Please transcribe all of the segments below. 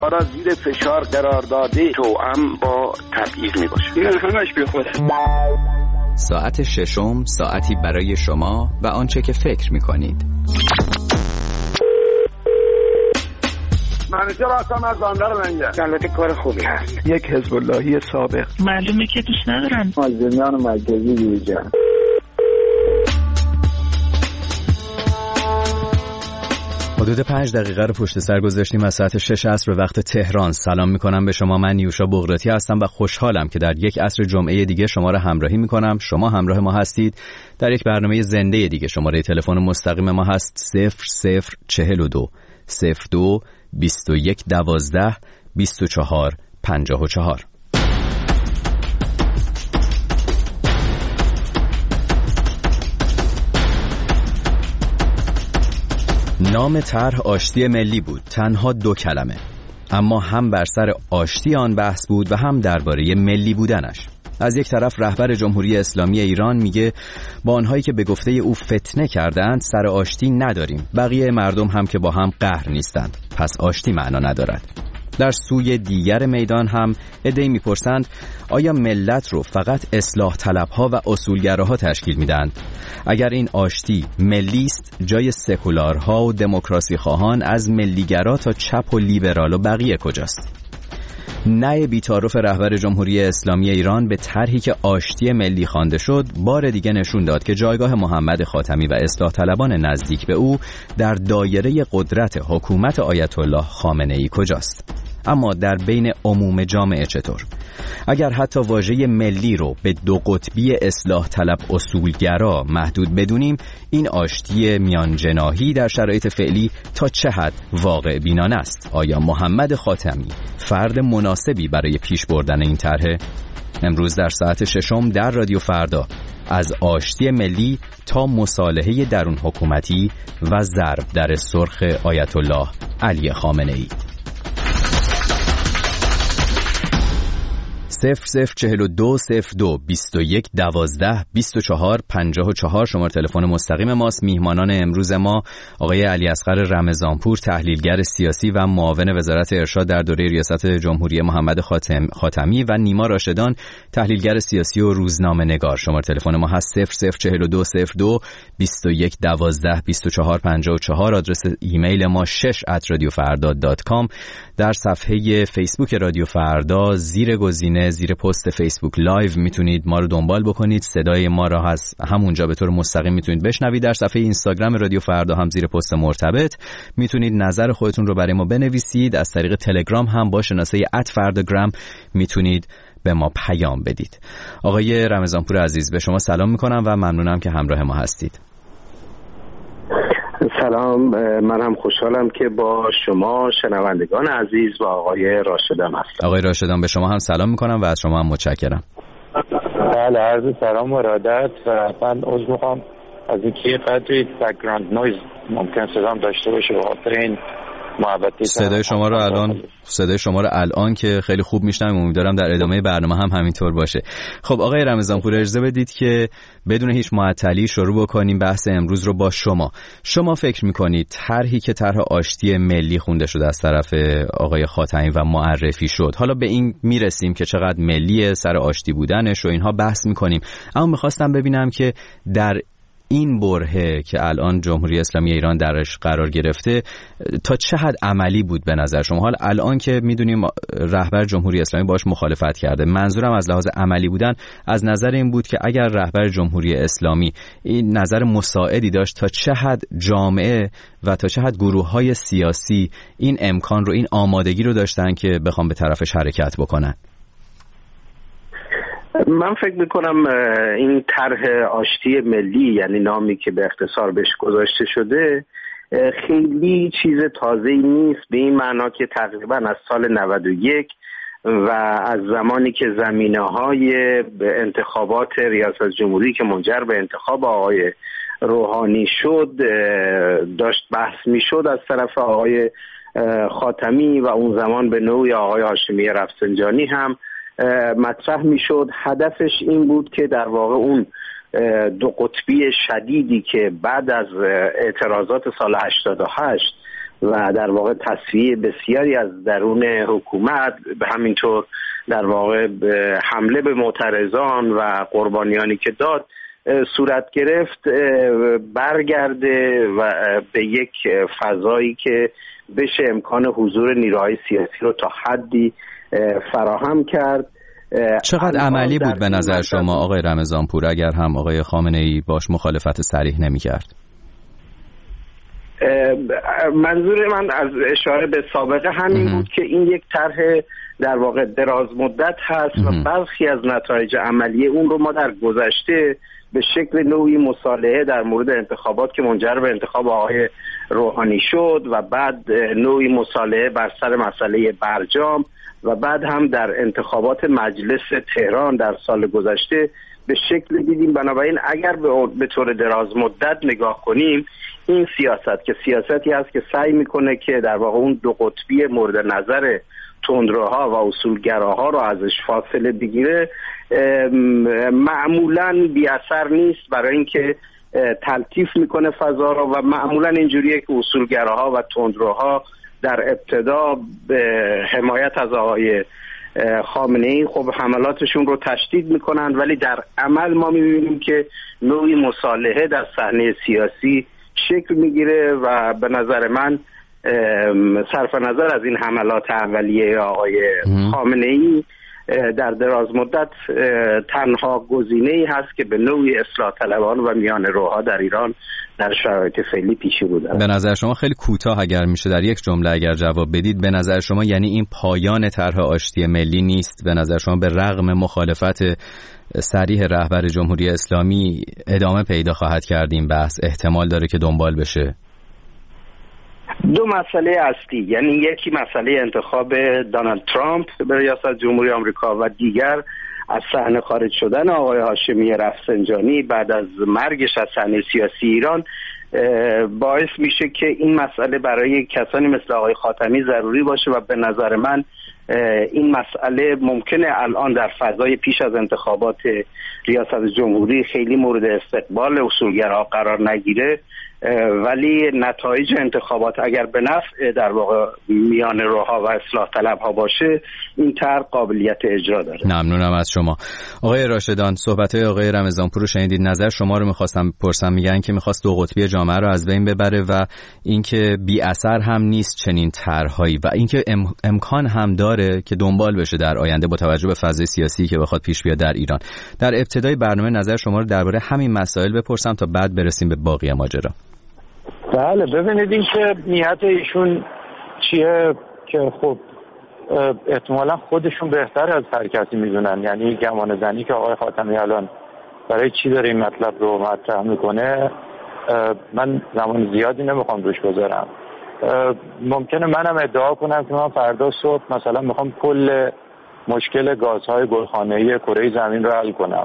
را زیر فشار قرار داده توأم با تبعیض میباشه. این همش به خود. ساعت ششم، ساعتی برای شما و آنچه که فکر میکنید. منیجر هستم از بندر منجر. البته کار خوبی هست. یک حزب اللهی سابق. معلومه که دوست ندارن. مازنیان مرکزی بیرجان. حدود 5 دقیقه رو پشت سر گذاشتیم از ساعت 6 عصر به وقت تهران. سلام میکنم به شما. من نیوشا بغراتی هستم و خوشحالم که در یک عصر جمعه دیگه شما را همراهی میکنم. شما همراه ما هستید در یک برنامه زنده دیگه. شماره تلفن مستقیم ما هست 0042 02 21 12 24 54. نام طرح آشتی ملی بود، تنها 2 کلمه، اما هم بر سر آشتی آن بحث بود و هم درباره ملی بودنش. از یک طرف رهبر جمهوری اسلامی ایران میگه با آنهایی که به گفته او فتنه کردند سر آشتی نداریم، بقیه مردم هم که با هم قهر نیستند، پس آشتی معنا ندارد. در سوی دیگر میدان هم عده‌ای میپرسند آیا ملت رو فقط اصلاح طلبها و اصولگراها تشکیل میدن؟ اگر این آشتی ملی است، جای سکولارها و دموکراسی خواهان از ملیگرا تا چپ و لیبرال و بقیه کجاست؟ نه بی‌تعارف رهبر جمهوری اسلامی ایران به طرحی که آشتی ملی خوانده شد بار دیگه نشون داد که جایگاه محمد خاتمی و اصلاح طلبان نزدیک به او در دایره قدرت حکومت آیت الله خامنه‌ای کجاست. اما در بین عموم جامعه چطور؟ اگر حتی واژه ملی رو به 2 قطبی اصلاح طلب اصولگرا محدود بدونیم، این آشتی میانجناحی در شرایط فعلی تا چه حد واقع بینانه است؟ آیا محمد خاتمی فرد مناسبی برای پیش بردن این طرح؟ امروز در ساعت 6 در رادیو فردا از آشتی ملی تا مصالحه درون حکومتی و ضرب در سرخ آیت الله علی خامنه‌ای. 0042 02 21 12 24 54 شماره تلفن مستقیم ماست. میهمانان امروز ما آقای علیاصغر رمضانپور، تحلیلگر سیاسی و معاون وزارت ارشاد در دوره ریاست جمهوری محمد خاتمی و نیما راشدان، تحلیلگر سیاسی و روزنامه‌نگار. شماره تلفن ما هست 0042 02 21 12 24 54. آدرس ایمیل ما 6@radiofarda.com. در صفحه فیسبوک رادیو فردا زیر پست فیسبوک لایو میتونید ما رو دنبال بکنید. صدای ما را از همونجا به طور مستقیم میتونید بشنوید. در صفحه اینستاگرام رادیو فردا هم زیر پست مرتبط میتونید نظر خودتون رو برای ما بنویسید. از طریق تلگرام هم با شناسه @فرداگرام میتونید به ما پیام بدید. آقای رمضانپور عزیز، به شما سلام میکنم و ممنونم که همراه ما هستید. سلام، من هم خوشحالم که با شما شنوندگان عزیز و آقای راشدان هستم. آقای راشدان، به شما هم سلام میکنم و از شما هم متشکرم. بله، عرض سلام و ارادت. و من عذر میخوام از اینکه قدری بک‌گراند نویز ممکن صدام داشته باشه به خاطر این محبتی. صدای شما رو الان که خیلی خوب میشنوم، امیدوارم در ادامه برنامه هم همینطور باشه. خب آقای رمضانپور، اجازه بدید که بدون هیچ معطلی شروع بکنیم بحث امروز رو با شما. شما فکر میکنید طرحی که طرح آشتی ملی خونده شده از طرف آقای خاتمی و معرفی شد، حالا به این میرسیم که چقدر ملیه، سر آشتی بودنش و اینها بحث میکنیم، اما میخواستم ببینم که در این برهه که الان جمهوری اسلامی ایران درش قرار گرفته تا چه حد عملی بود به نظر شما؟ حال الان که میدونیم رهبر جمهوری اسلامی باش مخالفت کرده، منظورم از لحاظ عملی بودن از نظر این بود که اگر رهبر جمهوری اسلامی این نظر مساعدی داشت، تا چه حد جامعه و تا چه حد گروه‌های سیاسی این امکان رو، این آمادگی رو داشتن که بخوام به طرفش حرکت بکنن؟ من فکر میکنم این طرح آشتی ملی، یعنی نامی که به اختصار بهش گذاشته شده، خیلی چیز تازه‌ای نیست، به این معنا که تقریبا از سال 91 و از زمانی که زمینه‌های انتخابات ریاست جمهوری که منجر به انتخاب آقای روحانی شد داشت بحث میشد از طرف آقای خاتمی و اون زمان به نوعی آقای هاشمی رفسنجانی هم مطرح میشد. هدفش این بود که در واقع اون 2 قطبی شدیدی که بعد از اعتراضات سال 88 و در واقع تصفیه بسیاری از درون حکومت، به همینطور در واقع حمله به معترضان و قربانیانی که داد صورت گرفت، برگرده و به یک فضایی که بشه امکان حضور نیروهای سیاسی رو تا حدی فراهم کرد. چقدر عملی بود به نظر شما آقای رمضانپور اگر هم آقای خامنه‌ای باش مخالفت صریح نمی‌کرد؟ منظور من از اشاره به سابقه همین بود که این یک طرح در واقع دراز مدت هست و برخی از نتایج عملی اون رو ما در گذشته به شکل نوعی مصالحه در مورد انتخابات که منجر به انتخاب آقای روحانی شد و بعد نوعی مصالحه بر سر مسئله برجام و بعد هم در انتخابات مجلس تهران در سال گذشته به شکل دیدیم. بنابراین اگر به طور دراز مدت نگاه کنیم، این سیاست که سیاستی هست که سعی میکنه که در واقع اون دو قطبی مورد نظر تندروها و اصولگراها رو ازش فاصله بگیره، معمولاً بی اثر نیست برای اینکه تلطیف میکنه فضا رو و معمولاً اینجوریه که اصولگراها و تندروها در ابتدا به حمایت از آقای خامنه‌ای خب حملاتشون رو تشدید میکنن، ولی در عمل ما میبینیم که نوعی مصالحه در صحنه سیاسی شکل میگیره و به نظر من صرف نظر از این حملات اولیه آقای خامنه‌ای در دراز مدت تنها گزینه‌ای هست که به نوعی اصلاح طلبان و میان روها در ایران در شرایط فعلی پیش رو دارد. به نظر شما خیلی کوتاه اگر میشه در یک جمله اگر جواب بدید، به نظر شما یعنی این پایان طرح آشتی ملی نیست؟ به نظر شما به رغم مخالفت صریح رهبر جمهوری اسلامی ادامه پیدا خواهد کرد این بحث، احتمال داره که دنبال بشه؟ دو مسئله اصلی، یعنی یکی مسئله انتخاب دونالد ترامپ به ریاست جمهوری آمریکا و دیگر از صحنه خارج شدن آقای هاشمی رفسنجانی بعد از مرگش از صحنه سیاسی ایران باعث میشه که این مسئله برای کسانی مثل آقای خاتمی ضروری باشه و به نظر من این مسئله ممکنه الان در فضای پیش از انتخابات ریاست جمهوری خیلی مورد استقبال اصولگراها قرار نگیره، ولی نتایج انتخابات اگر به نفع در واقع میان روها و اصلاح طلب ها باشه، این طرح قابلیت اجرا داره. ممنونم از شما. آقای راشدان، صحبت‌های آقای رمضانپور رو شنیدید. نظر شما رو می‌خواستم بپرسم. میگن که می‌خواست دو قطبی جامعه رو از بین ببره و اینکه بی اثر هم نیست چنین طرح‌هایی و اینکه امکان هم داره که دنبال بشه در آینده با توجه به فضای سیاسی که بخواد پیش بیاد در ایران. در ابتدای برنامه نظر شما رو درباره همین مسائل بپرسم تا بعد برسیم به باقی ماجرا. بله، ببینید این که نیت ایشون چیه که خب احتمالا خودشون بهتر از هر کسی میدونن، یعنی گمان زنی که آقای خاتمی الان برای چی داره این مطلب رو مطرح میکنه من زمان زیادی نمیخوام روش بذارم. ممکنه منم ادعا کنم که من فردا صبح مثلا میخوام کل مشکل گازهای گلخانه‌ای کره زمین رو حل کنم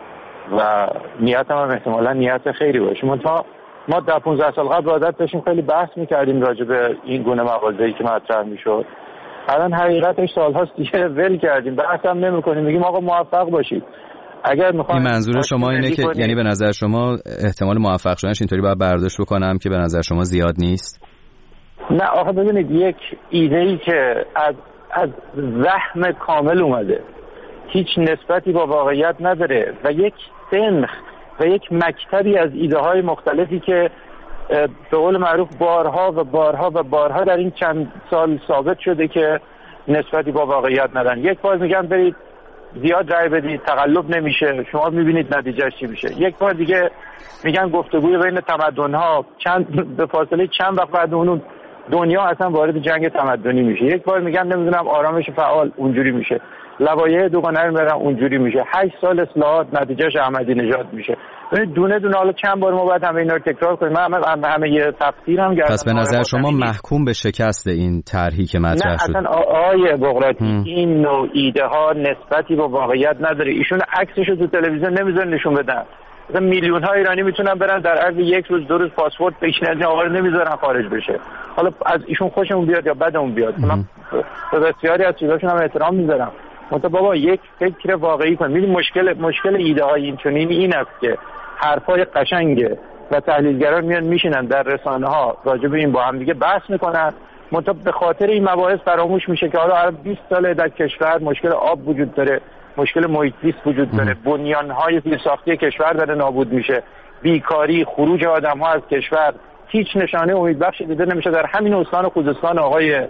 و نیتم هم احتمالا نیت خیری باشه. ما در 15 سال قبل عادت داشتیم خیلی بحث میکردیم راجع به این گونه مواضعی که مطرح میشد. الان حقیقتش سال‌هاست دیگه ول کردیم، بحث هم نمی‌کنیم، میگیم آقا موفق باشید. اگر می‌خواید این منظور شما اینه که یعنی به نظر شما احتمال موفق شدنش اینطوری باید برداشت بکنم که به نظر شما زیاد نیست؟ نه آخه ببینید، یک ایده‌ای که از وهم کامل اومده، هیچ نسبتی با واقعیت نداره و یک سنخ و یک مکتبی از ایده های مختلفی که به قول معروف بارها و بارها و بارها در این چند سال ثابت شده که نسبتی با واقعیت ندارن. یک بار میگن برید زیاد رای بدید تقلب نمیشه، شما میبینید نتیجهش چی میشه. یک بار دیگه میگن گفتگوی بین تمدن‌ها به فاصله چند وقت بعد اون دنیا اصلا وارد جنگ تمدنی میشه. یک بار میگن نمیدونم آرامش فعال اونجوری میشه، لوایح دوگانه رو میرن اونجوری میشه. 8 سال اصلاحات نتیجهش احمدی نژاد میشه. ببینید دونه دونه حالا چند بار ما باید همه اینا رو تکرار کنیم. من همه یه تفسیرم کردم. پس به نظر شما محکوم به شکست این طرحی که مطرح شد؟ نه اصلا آیه بغراتی این نوع ایده ها نسبتی با واقعیت نداره. ایشون عکسش رو تو تلویزیون نمیذارن نشون بدن. مثلا میلیون ها ایرانی میتونن برن در عرض یک روز دو روز پاسپورت بگیرن، از این آقا رو نمیذارن خارج بشه. حالا از ایشون خوشمون بیاد یا بدمون بیاد، من به بسیاری از چیزاشون هم احترام میذارم. مثلا بابا یک فکر واقعی کن. می‌بینی مشکل ایده های این چنینی این است که حرفای قشنگ و تحلیلگران میان میشینن در رسانه‌ها راجع به این با هم دیگه بحث میکنن، منتها به خاطر این مباحث فراموش میشه که حالا 20 ساله در کشور مشکل آب وجود داره، مشکل محیط زیست وجود داره، بنیان‌های زیرساختی کشور داره نابود میشه، بیکاری، خروج آدم‌ها از کشور، هیچ نشانه امیدبخشی دیده نمیشه. در همین استان خوزستان آقای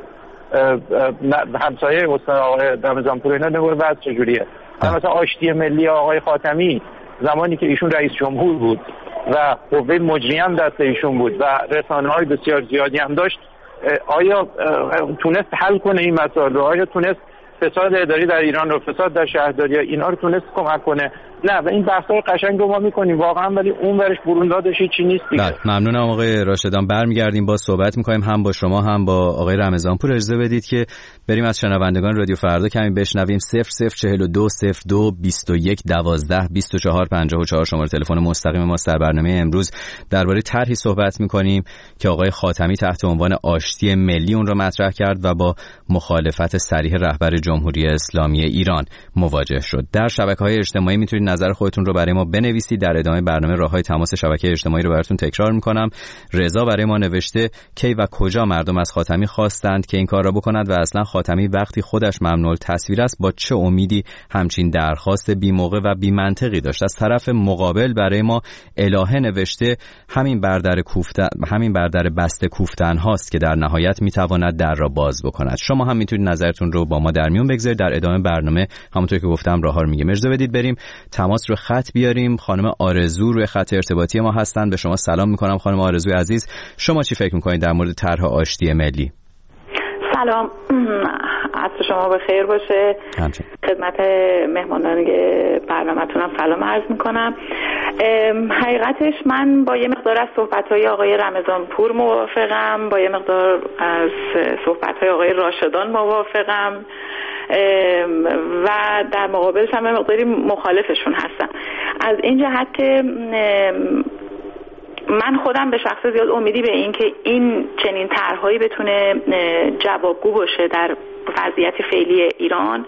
همسایه استان آقای رمضانپور اینا نگاه وضع چجوریه. مثلا آشتی ملی آقای خاتمی زمانی که ایشون رئیس جمهور بود و قوه مجریه هم دست ایشون بود و رسانه‌های بسیار زیادی هم داشت، آیا تونست حل کنه این مسائل رو؟ آیا تونست فساد اداری در ایران رو، فساد در شهرداری اینا رو تونست کمک کنه؟ نه. و این بحث‌های قشنگ رو ما می‌کنیم واقعا، ولی اون ورش بروندادش چی نیست دیگه. ممنونم آقای راشدان. برمیگردیم با صحبت می‌کنیم هم با شما هم با آقای رمضانپور. اجازه بدید که بریم از شنوندگان رادیو فردا کمی بشنویم. 0042 02 21 12 24 54 شماره تلفن مستقیم ما. در برنامه امروز درباره طرحی صحبت می‌کنیم که آقای خاتمی تحت عنوان آشتی ملی اون رو مطرح کرد و با مخالفت صریح رهبر جمهوری اسلامی ایران مواجه شد. در شبکه‌های اجتماعی میتونید نظر خودتون رو برای ما بنویسید. در ادامه برنامه راههای تماس شبکه اجتماعی رو براتون تکرار میکنم. رضا برای ما نوشته کی و کجا مردم از خاتمی خواستند که این کار را بکند و اصلا خاتمی وقتی خودش ممنوع التصویر است با چه امیدی همچین درخواست بی موقع و بی منطقی داشت. از طرف مقابل برای ما الهه نوشته همین بر در بسته کوفتن هاست که در نهایت میتواند در را باز بکند. شما هم میتونید نظرتون رو با ما در میون بگذارید. در ادامه برنامه همونطور که گفتم راهها رو میگم. اجازه بدید بریم تماس رو خط بیاریم. خانم آرزو روی خط ارتباطی ما هستن. به شما سلام میکنم خانم آرزوی عزیز. شما چی فکر میکنید در مورد طرح آشتی ملی؟ سلام، عصر شما بخیر باشه. خدمت مهمانان برنامه‌تونم سلام عرض میکنم. حقیقتش من با یه مقدار از صحبت‌های آقای رمضانپور موافقم، با یه مقدار از صحبت‌های آقای راشدان موافقم و در مقابلش هم مقداری مخالفشون هستم. از این جهت که من خودم به شخص زیاد امیدی به این که این چنین طرح‌هایی بتونه جوابگو باشه در وضعیت فعلی ایران،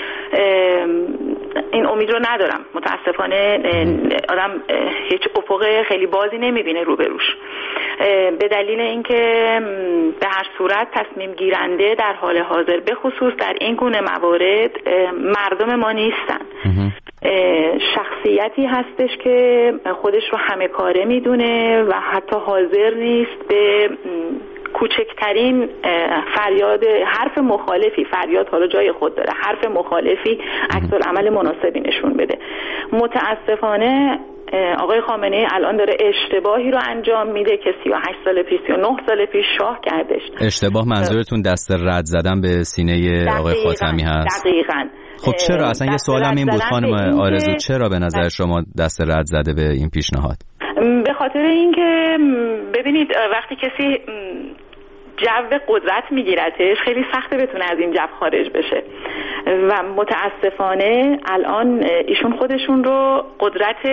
این امید رو ندارم. متاسفانه آدم هیچ افق خیلی بازی نمیبینه روبروش، به دلیل اینکه به هر صورت تصمیم گیرنده در حال حاضر به خصوص در این گونه موارد مردم ما نیستن. شخصیتی هستش که خودش رو همه کاره میدونه و حتی حاضر نیست به کوچکترین فریاد حرف مخالفی، فریاد حالا جای خود داره، حرف مخالفی عکس العمل مناسبی نشون بده. متاسفانه آقای خامنه‌ای الان داره اشتباهی رو انجام میده که 38 سال پیش 39 سال پیش شاه کردش. اشتباه منظورتون دست رد زدن به سینه آقای خاتمی هست؟ دقیقاً. خب چرا اصلا یه سوالم این بود خانم آرزو، چرا به نظر شما دست رد زده به این پیشنهاد؟ به خاطر اینکه ببینید وقتی کسی جو قدرت میگیرتش خیلی سخته بتونه از این جو خارج بشه و متاسفانه الان ایشون خودشون رو قدرت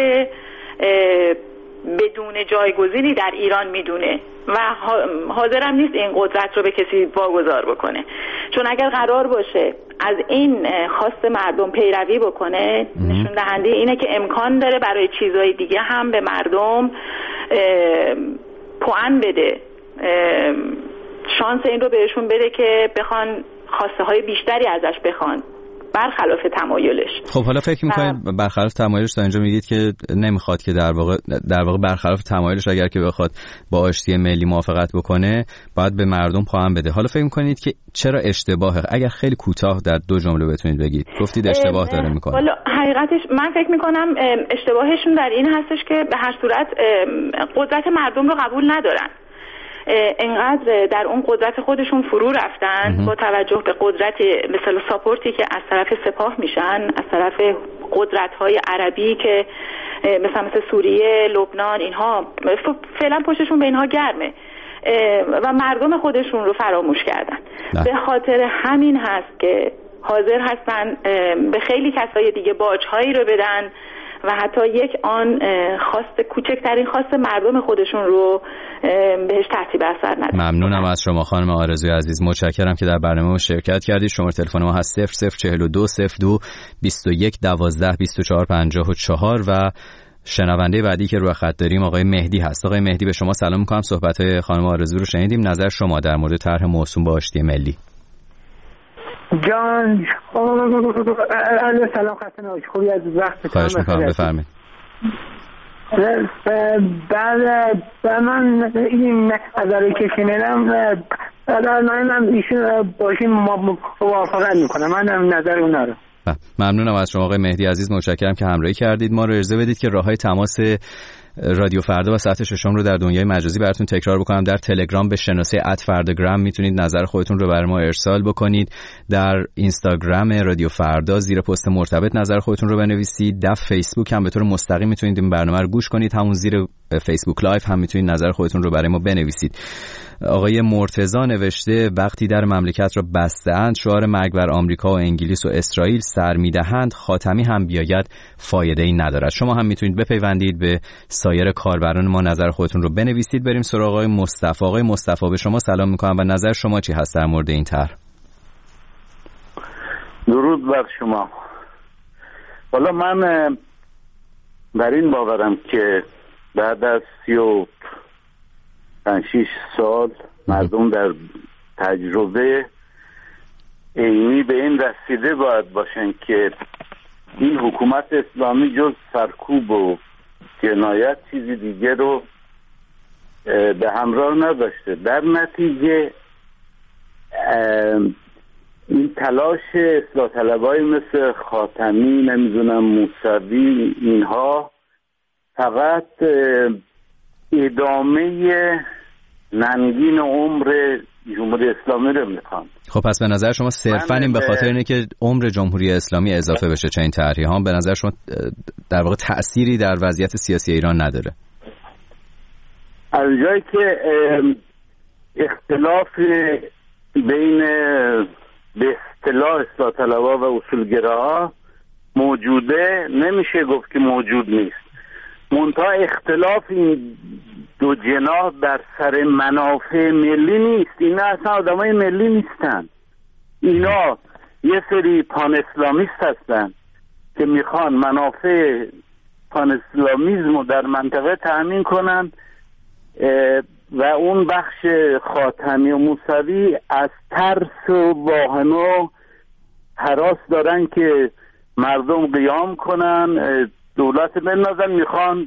بدون جایگزینی در ایران میدونه و حاضرم نیست این قدرت رو به کسی واگذار بکنه، چون اگر قرار باشه از این خواست مردم پیروی بکنه نشون دهنده اینه که امکان داره برای چیزهای دیگه هم به مردم پوان بده، شانس این رو بهشون بده که بخوان خواسته های بیشتری ازش بخوان برخلاف تمایلش. خب حالا فکر می‌کنید برخلاف تمایلش تا اینجا میگید که نمیخواد که در واقع برخلاف تمایلش اگر که بخواد با آشتی ملی موافقت بکنه باید به مردم پاهم بده. حالا فکر می‌کنید که چرا اشتباهه؟ اگر خیلی کوتاه در 2 جمله بتونید بگید. گفتید اشتباه داره میکنه. حالا حقیقتش من فکر می‌کنم اشتباهشون در این هستش که به هر صورت قدرت مردم رو قبول ندارن. انقدر در اون قدرت خودشون فرو رفتن با توجه به قدرت مثلا ساپورتی که از طرف سپاه میشن، از طرف قدرت‌های عربی که مثل سوریه، لبنان، اینها فعلا پشتشون به اینها گرمه و مردم خودشون رو فراموش کردن. به خاطر همین هست که حاضر هستن به خیلی کسای دیگه باج‌هایی رو بدن و حتی یک آن کوچکترین خواست مردم خودشون رو بهش ترتیب اثر ندن. ممنونم از شما خانم آرزوی عزیز، متشکرم که در برنامه ما شرکت کردید. شماره تلفن ما هست 0042 02 21 12 24 54 و شنونده بعدی که روی خط داریم آقای مهدی هست. آقای مهدی به شما سلام می‌کنم. صحبت‌های خانم آرزو رو شنیدیم. نظر شما در مورد طرح موسوم به آشتی ملی؟ جان سلام، خسته نباشید. خوبی از وقت خواهش می‌کنم، بفرمایید. بعد من این نظری که شنیدم من ایشون باشیم موافقت میکنم. من نظر اونا رو. ممنونم از شما آقای مهدی عزیز، متشکرم که همراهی کردید. ما رو اجازه بدید که راههای تماس رادیو فردا و ساعت 6 رو در دنیای مجازی براتون تکرار بکنم. در تلگرام به شناسه @فرداگرام میتونید نظر خودتون رو برای ما ارسال بکنید. در اینستاگرام رادیو فردا زیر پست مرتبط نظر خودتون رو بنویسید. در فیسبوک هم به طور مستقیم میتونید این برنامه رو گوش کنید. همون زیر فیسبوک لایو هم میتونید نظر خودتون رو برای ما بنویسید. آقای مرتضی نوشته وقتی در مملکت را بسته‌اند، شعار مرگ بر آمریکا و انگلیس و اسرائیل سر میدهند، خاتمی هم بیاید فایده‌ای ندارد. شما هم میتونید بپیوندید به سایر کاربران ما، نظر خودتون رو بنویسید. بریم سراغ آقای مصطفی. آقای مصطفی به شما سلام میکنم و نظر شما چی هست در مورد این طرح؟ درود بر شما. والا من بر این باورم که بعد از 35 سال مردم در تجربه عینی به این رسیده باید باشن که این حکومت اسلامی جز سرکوب و جنایت چیزی دیگه رو به همراه نداشته. در نتیجه این تلاش اصلاح طلبای مثل خاتمی، نمیدونم موسوی، اینها فقط ادامه ننگین عمر جمهوری اسلامی رو میخوان. خب پس به نظر شما صرفاً این به خاطر اینه که عمر جمهوری اسلامی اضافه بشه چه این طرحی ها به نظر شما در واقع تأثیری در وضعیت سیاسی ایران نداره؟ از جایی که اختلاف بین به اصطلاح اصلاح طلبها و اصولگراها موجوده، نمیشه گفت که موجود نیست. منتها اختلاف این دو جناح در سر منافع ملی نیست. اینا اصلا آدمای ملی نیستن. اینا یه سری پان اسلامیست هستن که میخوان منافع پان اسلامیزم رو در منطقه تأمین کنن و اون بخش خاتمی و موسوی از ترس و واهمه و هراس دارن که مردم قیام کنن، دولت بندازن، میخوان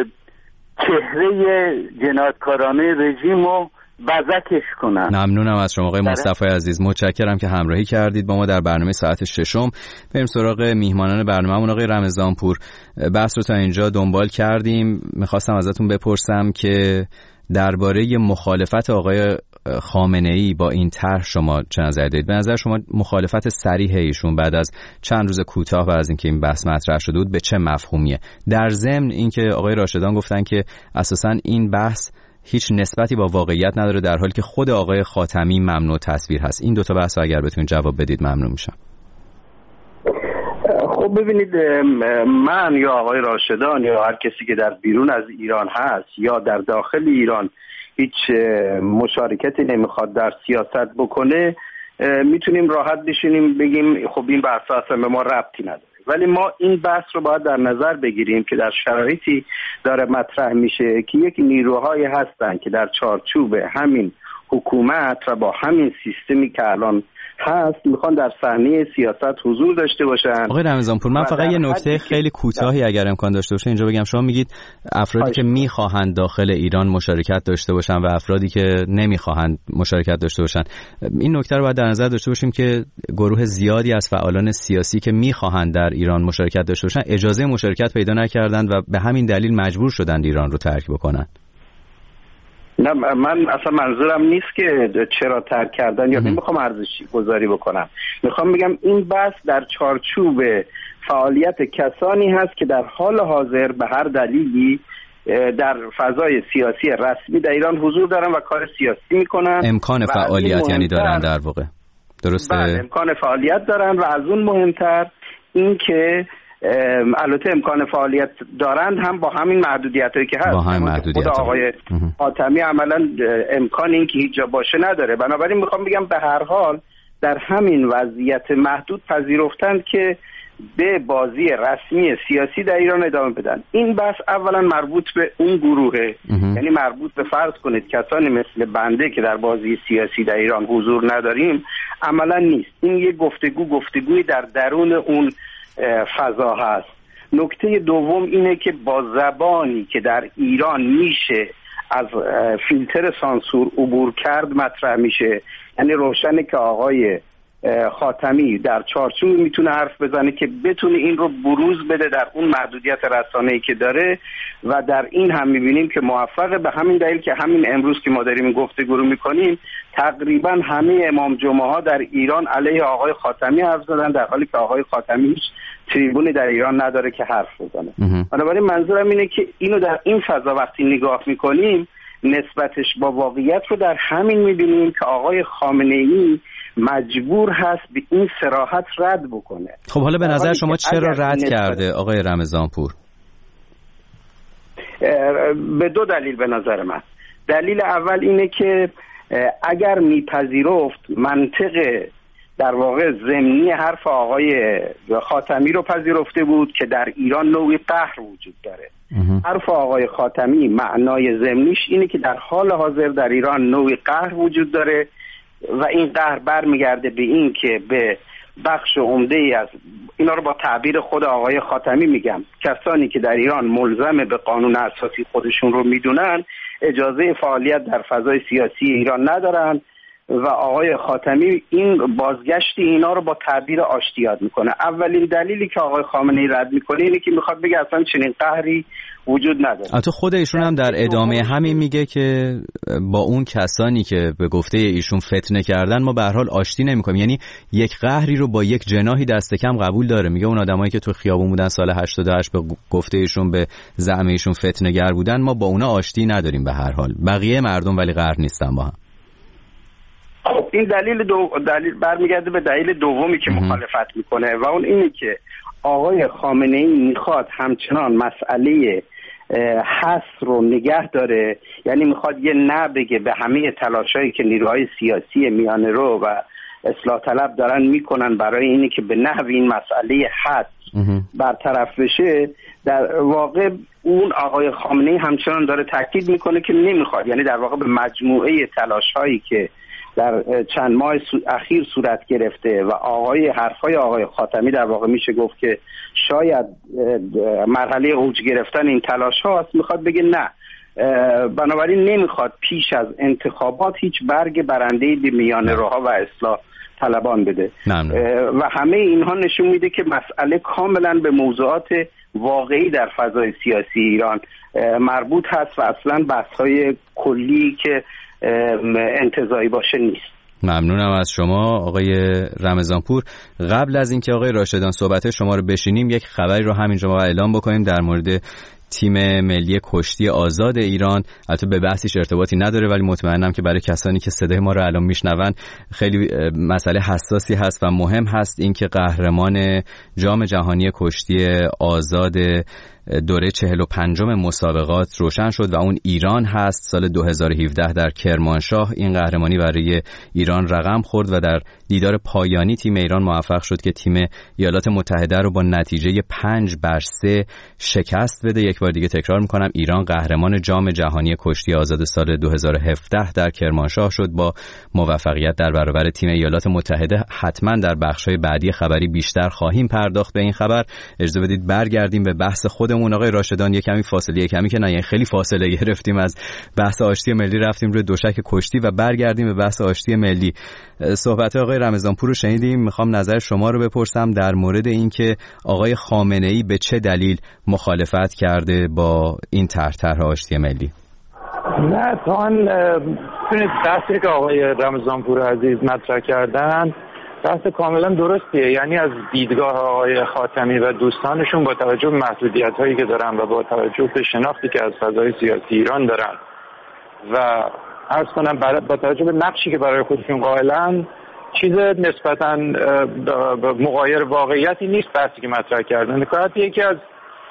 چهره جنایتکارانه رژیم رو بزکش کنن. ممنونم از شما آقای مصطفی عزیز، متشکرم که همراهی کردید با ما در برنامه ساعت 6. بریم سراغ میهمانان برنامه‌مون. آقای رمضانپور، بحث رو تا اینجا دنبال کردیم. میخواستم ازتون بپرسم که درباره مخالفت آقای خامنه‌ای با این طرح شما چه نظر دارید؟ به نظر شما مخالفت صریح ایشون بعد از چند روز کوتاه بعد از اینکه این بحث مطرح شده بود به چه مفهومیه؟ در ضمن اینکه آقای راشدان گفتن که اساساً این بحث هیچ نسبتی با واقعیت نداره، در حالی که خود آقای خاتمی ممنوع تصویر هست. این دو تا بحث رو اگر بتونید جواب بدید ممنون میشم. خب ببینید، من یا آقای راشدان یا هر کسی که در بیرون از ایران هست یا در داخل ایران هیچ مشارکتی نمیخواد در سیاست بکنه، میتونیم راحت بشینیم بگیم خب این بحث اصلا به ما ربطی نداره. ولی ما این بحث رو باید در نظر بگیریم که در شرایطی داره مطرح میشه که یک نیروهایی هستن که در چارچوب همین حکومت و با همین سیستمی که الان هست میخوان در صحنه سیاست حضور داشته باشن. آقای رمضانپور، من فقط یه نکته خیلی کوتاهی اگر امکان داشته باشه اینجا بگم. شما میگید افرادی که میخواهند داخل ایران مشارکت داشته باشن و افرادی که نمیخواهند مشارکت داشته باشن. این نکته رو باید در نظر داشته باشیم که گروه زیادی از فعالان سیاسی که میخواهند در ایران مشارکت داشته باشن اجازه مشارکت پیدا نکردند و به همین دلیل مجبور شدند ایران رو ترک بکنن. نه، من اصلا منظورم نیست که چرا ترک کردن یا نمیخوام ارزشی گذاری بکنم. میخوام بگم این بحث در چارچوب فعالیت کسانی هست که در حال حاضر به هر دلیلی در فضای سیاسی رسمی در ایران حضور دارن و کار سیاسی میکنن. امکان فعالیت یعنی دارن در واقع. درسته؟ بله، امکان فعالیت دارن و از اون مهمتر این که البته امکان فعالیت دارند هم با همین محدودیتایی که هست. با همین محدودیت خود آقای حاتمی عملا امکان این که هیچ جا باشه نداره. بنابراین میخوام بگم به هر حال در همین وضعیت محدود پذیرفتند که به بازی رسمی سیاسی در ایران ادامه بدن. این بحث اولا مربوط به اون گروهه، یعنی مربوط به فرض کنید کسانی مثل بنده که در بازی سیاسی در ایران حضور نداریم عملا نیست. این یه گفتگوی در درون اون فضا هست. نکته دوم اینه که با زبانی که در ایران میشه از فیلتر سانسور عبور کرد مطرح میشه، یعنی روشنه که آقای خاتمی در چارچوب میتونه حرف بزنه که بتونه این رو بروز بده در اون محدودیت رسانه‌ای که داره و در این هم میبینیم که موفقه. به همین دلیل که همین امروز که ما داریم گفتگو رو میکنیم تقریبا همه امام جمعه ها در ایران علیه آقای خاتمی حرف زدن، در حالی که آقای خاتمی هیچ تریبونی در ایران نداره که حرف بزنه. بنابراین منظورم اینه که اینو در این فضا وقتی نگاه میکنیم نسبتش با واقعیت رو در همین میبینیم که آقای خامنه‌ای مجبور هست به این صراحت رد بکنه. خب حالا به نظر شما چرا رد کرده آقای رمضانپور؟ به دو دلیل به نظر من. دلیل اول اینه که اگر میپذیرفت منطق در واقع ضمنی حرف آقای خاتمی رو پذیرفته بود که در ایران نوعی قهر وجود داره. حرف آقای خاتمی معنای ضمنیش اینه که در حال حاضر در ایران نوعی قهر وجود داره و این قهر برمیگرده به این که به بخش عمده‌ای از اینا رو با تعبیر خود آقای خاتمی میگم، کسانی که در ایران ملزم به قانون اساسی خودشون رو میدونن اجازه فعالیت در فضای سیاسی ایران ندارن و آقای خاتمی این بازگشتی اینا رو با تعبیر آشتی یاد میکنه. اولین دلیلی که آقای خامنه‌ای رد میکنه اینه که میخواد بگه اصلا چنین قهری وجود نداره. البته خود ایشون هم در ادامه همین میگه که با اون کسانی که به گفته ایشون فتنه کردن ما به هر حال آشتی نمیکنیم، یعنی یک قهری رو با یک جناحی دست کم قبول داره. میگه اون آدمایی که تو خیابون بودن سال 88 به گفته ایشون به زعم ایشون فتنه گر بودن ما با اونا آشتی نداریم به هر حال، بقیه مردم ولی قهر نیستن با هم. این دلیل برمیگرده به دلیل دومی که مخالفت میکنه و اون اینه که آقای خامنه‌ای میخواد همچنان مسئله حصر رو نگه داره، یعنی میخواد یه نه بگه به همه تلاشایی که نیروهای سیاسی میانه رو و اصلاح طلب دارن میکنن برای اینه که به نحوی این مسئله حصر برطرف بشه. در واقع اون آقای خامنه‌ای همچنان داره تاکید میکنه که نمیخواد، یعنی در واقع به مجموعه تلاشهایی که در چند ماه اخیر صورت گرفته و حرفای آقای خاتمی در واقع میشه گفت که شاید مرحله اوج گرفتن این تلاش هاست، میخواد بگه نه، بنابراین نمیخواد پیش از انتخابات هیچ برگ برنده‌ای به میانه روها و اصلاح طلبان بده. و همه اینها نشون میده که مسئله کاملا به موضوعات واقعی در فضای سیاسی ایران مربوط هست و اصلا بحث‌های کلی که انتزاعی باشه نیست. ممنونم از شما آقای رمضانپور. قبل از اینکه آقای راشدان صحبت شما رو بشینیم یک خبری رو همینجا ما اعلام بکنیم در مورد تیم ملی کشتی آزاد ایران. البته به بحثش ارتباطی نداره ولی مطمئنم که برای کسانی که صدای ما رو الان میشنون خیلی مسئله حساسی هست و مهم هست اینکه قهرمان جام جهانی کشتی آزاد دوره 45 مسابقات روشن شد و اون ایران هست. سال 2017 در کرمانشاه این قهرمانی برای ایران رقم خورد و در دیدار پایانی تیم ایران موفق شد که تیم ایالات متحده رو با نتیجه 5-3 شکست بده. یک بار دیگه تکرار میکنم، ایران قهرمان جام جهانی کشتی آزاد سال 2017 در کرمانشاه شد با موفقیت در برابر تیم ایالات متحده. حتما در بخش‌های بعدی خبری بیشتر خواهیم پرداخت به این خبر. اجازه بدید برگردیم به بحث خودمون. آقای راشدان یک کمی که نه، یعنی خیلی فاصله گرفتیم از بحث آشتی ملی رفتیم روی دوشک کشتی و برگردیم به بحث آشتی ملی. صحبت آقای رمضانپور رو شنیدیم، میخوام نظر شما رو بپرسم در مورد اینکه آقای خامنه‌ای به چه دلیل مخالفت کرده با این طرح آشتی ملی. نه تا ببینید بحثی که آقای رمضانپور عزیز مطرح کردن بحث کاملا درستیه، یعنی از دیدگاه آقای خاتمی و دوستانشون با توجه به محدودیت‌هایی که دارن و با توجه به شناختی که از فضای سیاسی ایران دارن و عرض کنم با توجه به نقشی که برای خودشون قائلن چیز نسبتاً مغایر واقعیتی نیست بحثی که مطرح کردن. یکی از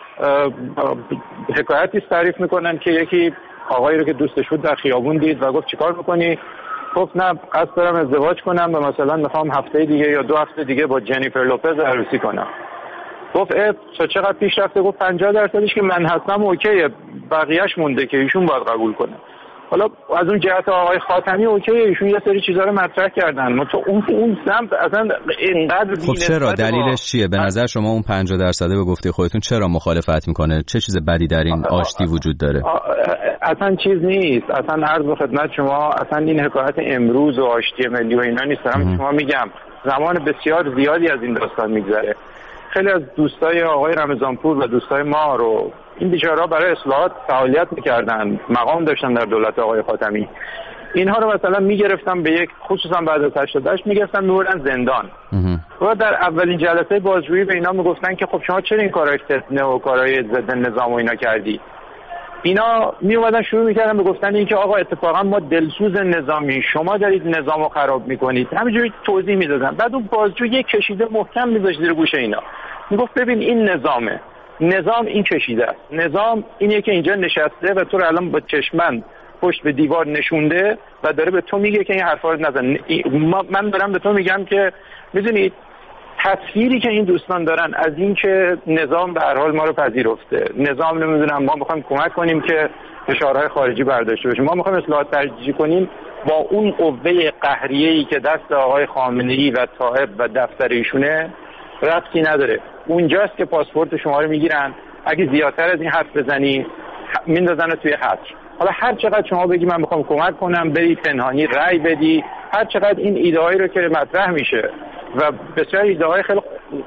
حکایتی تعریف میکنن که یکی آقایی رو که دوستش بود در خیابون دید و گفت چیکار میکنی؟ گفت نه قصد دارم ازدواج کنم و مثلا میخوام هفته دیگه یا 2 هفته دیگه با جنیفر لوپز عروسی کنم. گفت تا چقدر پیش رفته؟ گفت 50%ش که من هستم اوکیه، بقیهش مونده که ایشون باید قبول کنه. حالا از اون جهت آقای خاتمی اوکی، ایشون یه سری چیزا رو مطرح کردن، ما تو اون سمت اصلا اینقدر خب چرا دلیلش چیه؟ به نظر شما اون 50% به گفته خودتون چرا مخالفت میکنه؟ چه چیز بدی در این آشتی وجود داره؟ اصلا چیز نیست، اصلا عرض به خدمت شما اصلا این حکایت امروز و آشتی ملی و اینا نیست. شما میگم زمان بسیار زیادی از این داستان میگذره. خیلی از دوستای آقای رمضانپور و دوستای ما رو این بیچاره‌ها برای اصلاحات فعالیت می‌کردن، مقام داشتن در دولت آقای خاتمی. اینها رو مثلا می‌گرفتن به یک، خصوصا بعد از 88 می‌گرفتن می‌بردن زندان. و در اولین جلسه بازجویی به اینا میگفتن که خب شما چرا این کارهای فتنه و کارهای ضد نظام و اینا کردی؟ اینا می اومدن شروع می‌کردن به گفتن اینکه آقا اتفاقا ما دلسوز نظامی، شما دارید نظامو خراب می‌کنید. همینجوری توضیح می‌دادن. بعد اون بازجو یک کشیده محکم می‌ذاشت زیر گوش اینا. میگفت ببین این نظامه، نظام این کشیده است، نظام اینیه که اینجا نشسته و تو رو الان با چشمن پشت به دیوار نشونده و داره به تو میگه که این حرفا رو نزن. من دارم به تو میگم که میدونید تصویری که این دوستان دارن از این که نظام به هر حال ما رو پذیرفته، نظام نمیدونم ما میخوایم کمک کنیم که فشارهای خارجی برداشته بشه، ما میخوایم اصلاحات ترجیحی کنیم، با اون قوه قهریه‌ای که دست آقای خامنه‌ای و طائب و دفتر ایشونه ربطی نداره. اونجاست که پاسپورت شما رو میگیرن، اگه زیادتر از این حرف بزنی میندازن توی حبس. حالا هر چقدر شما بگی من میخوام کمک کنم، بری پنهانی رأی بدی، هر چقدر این ایده‌هایی رو که مطرح میشه و بسیار ایده‌های خیلی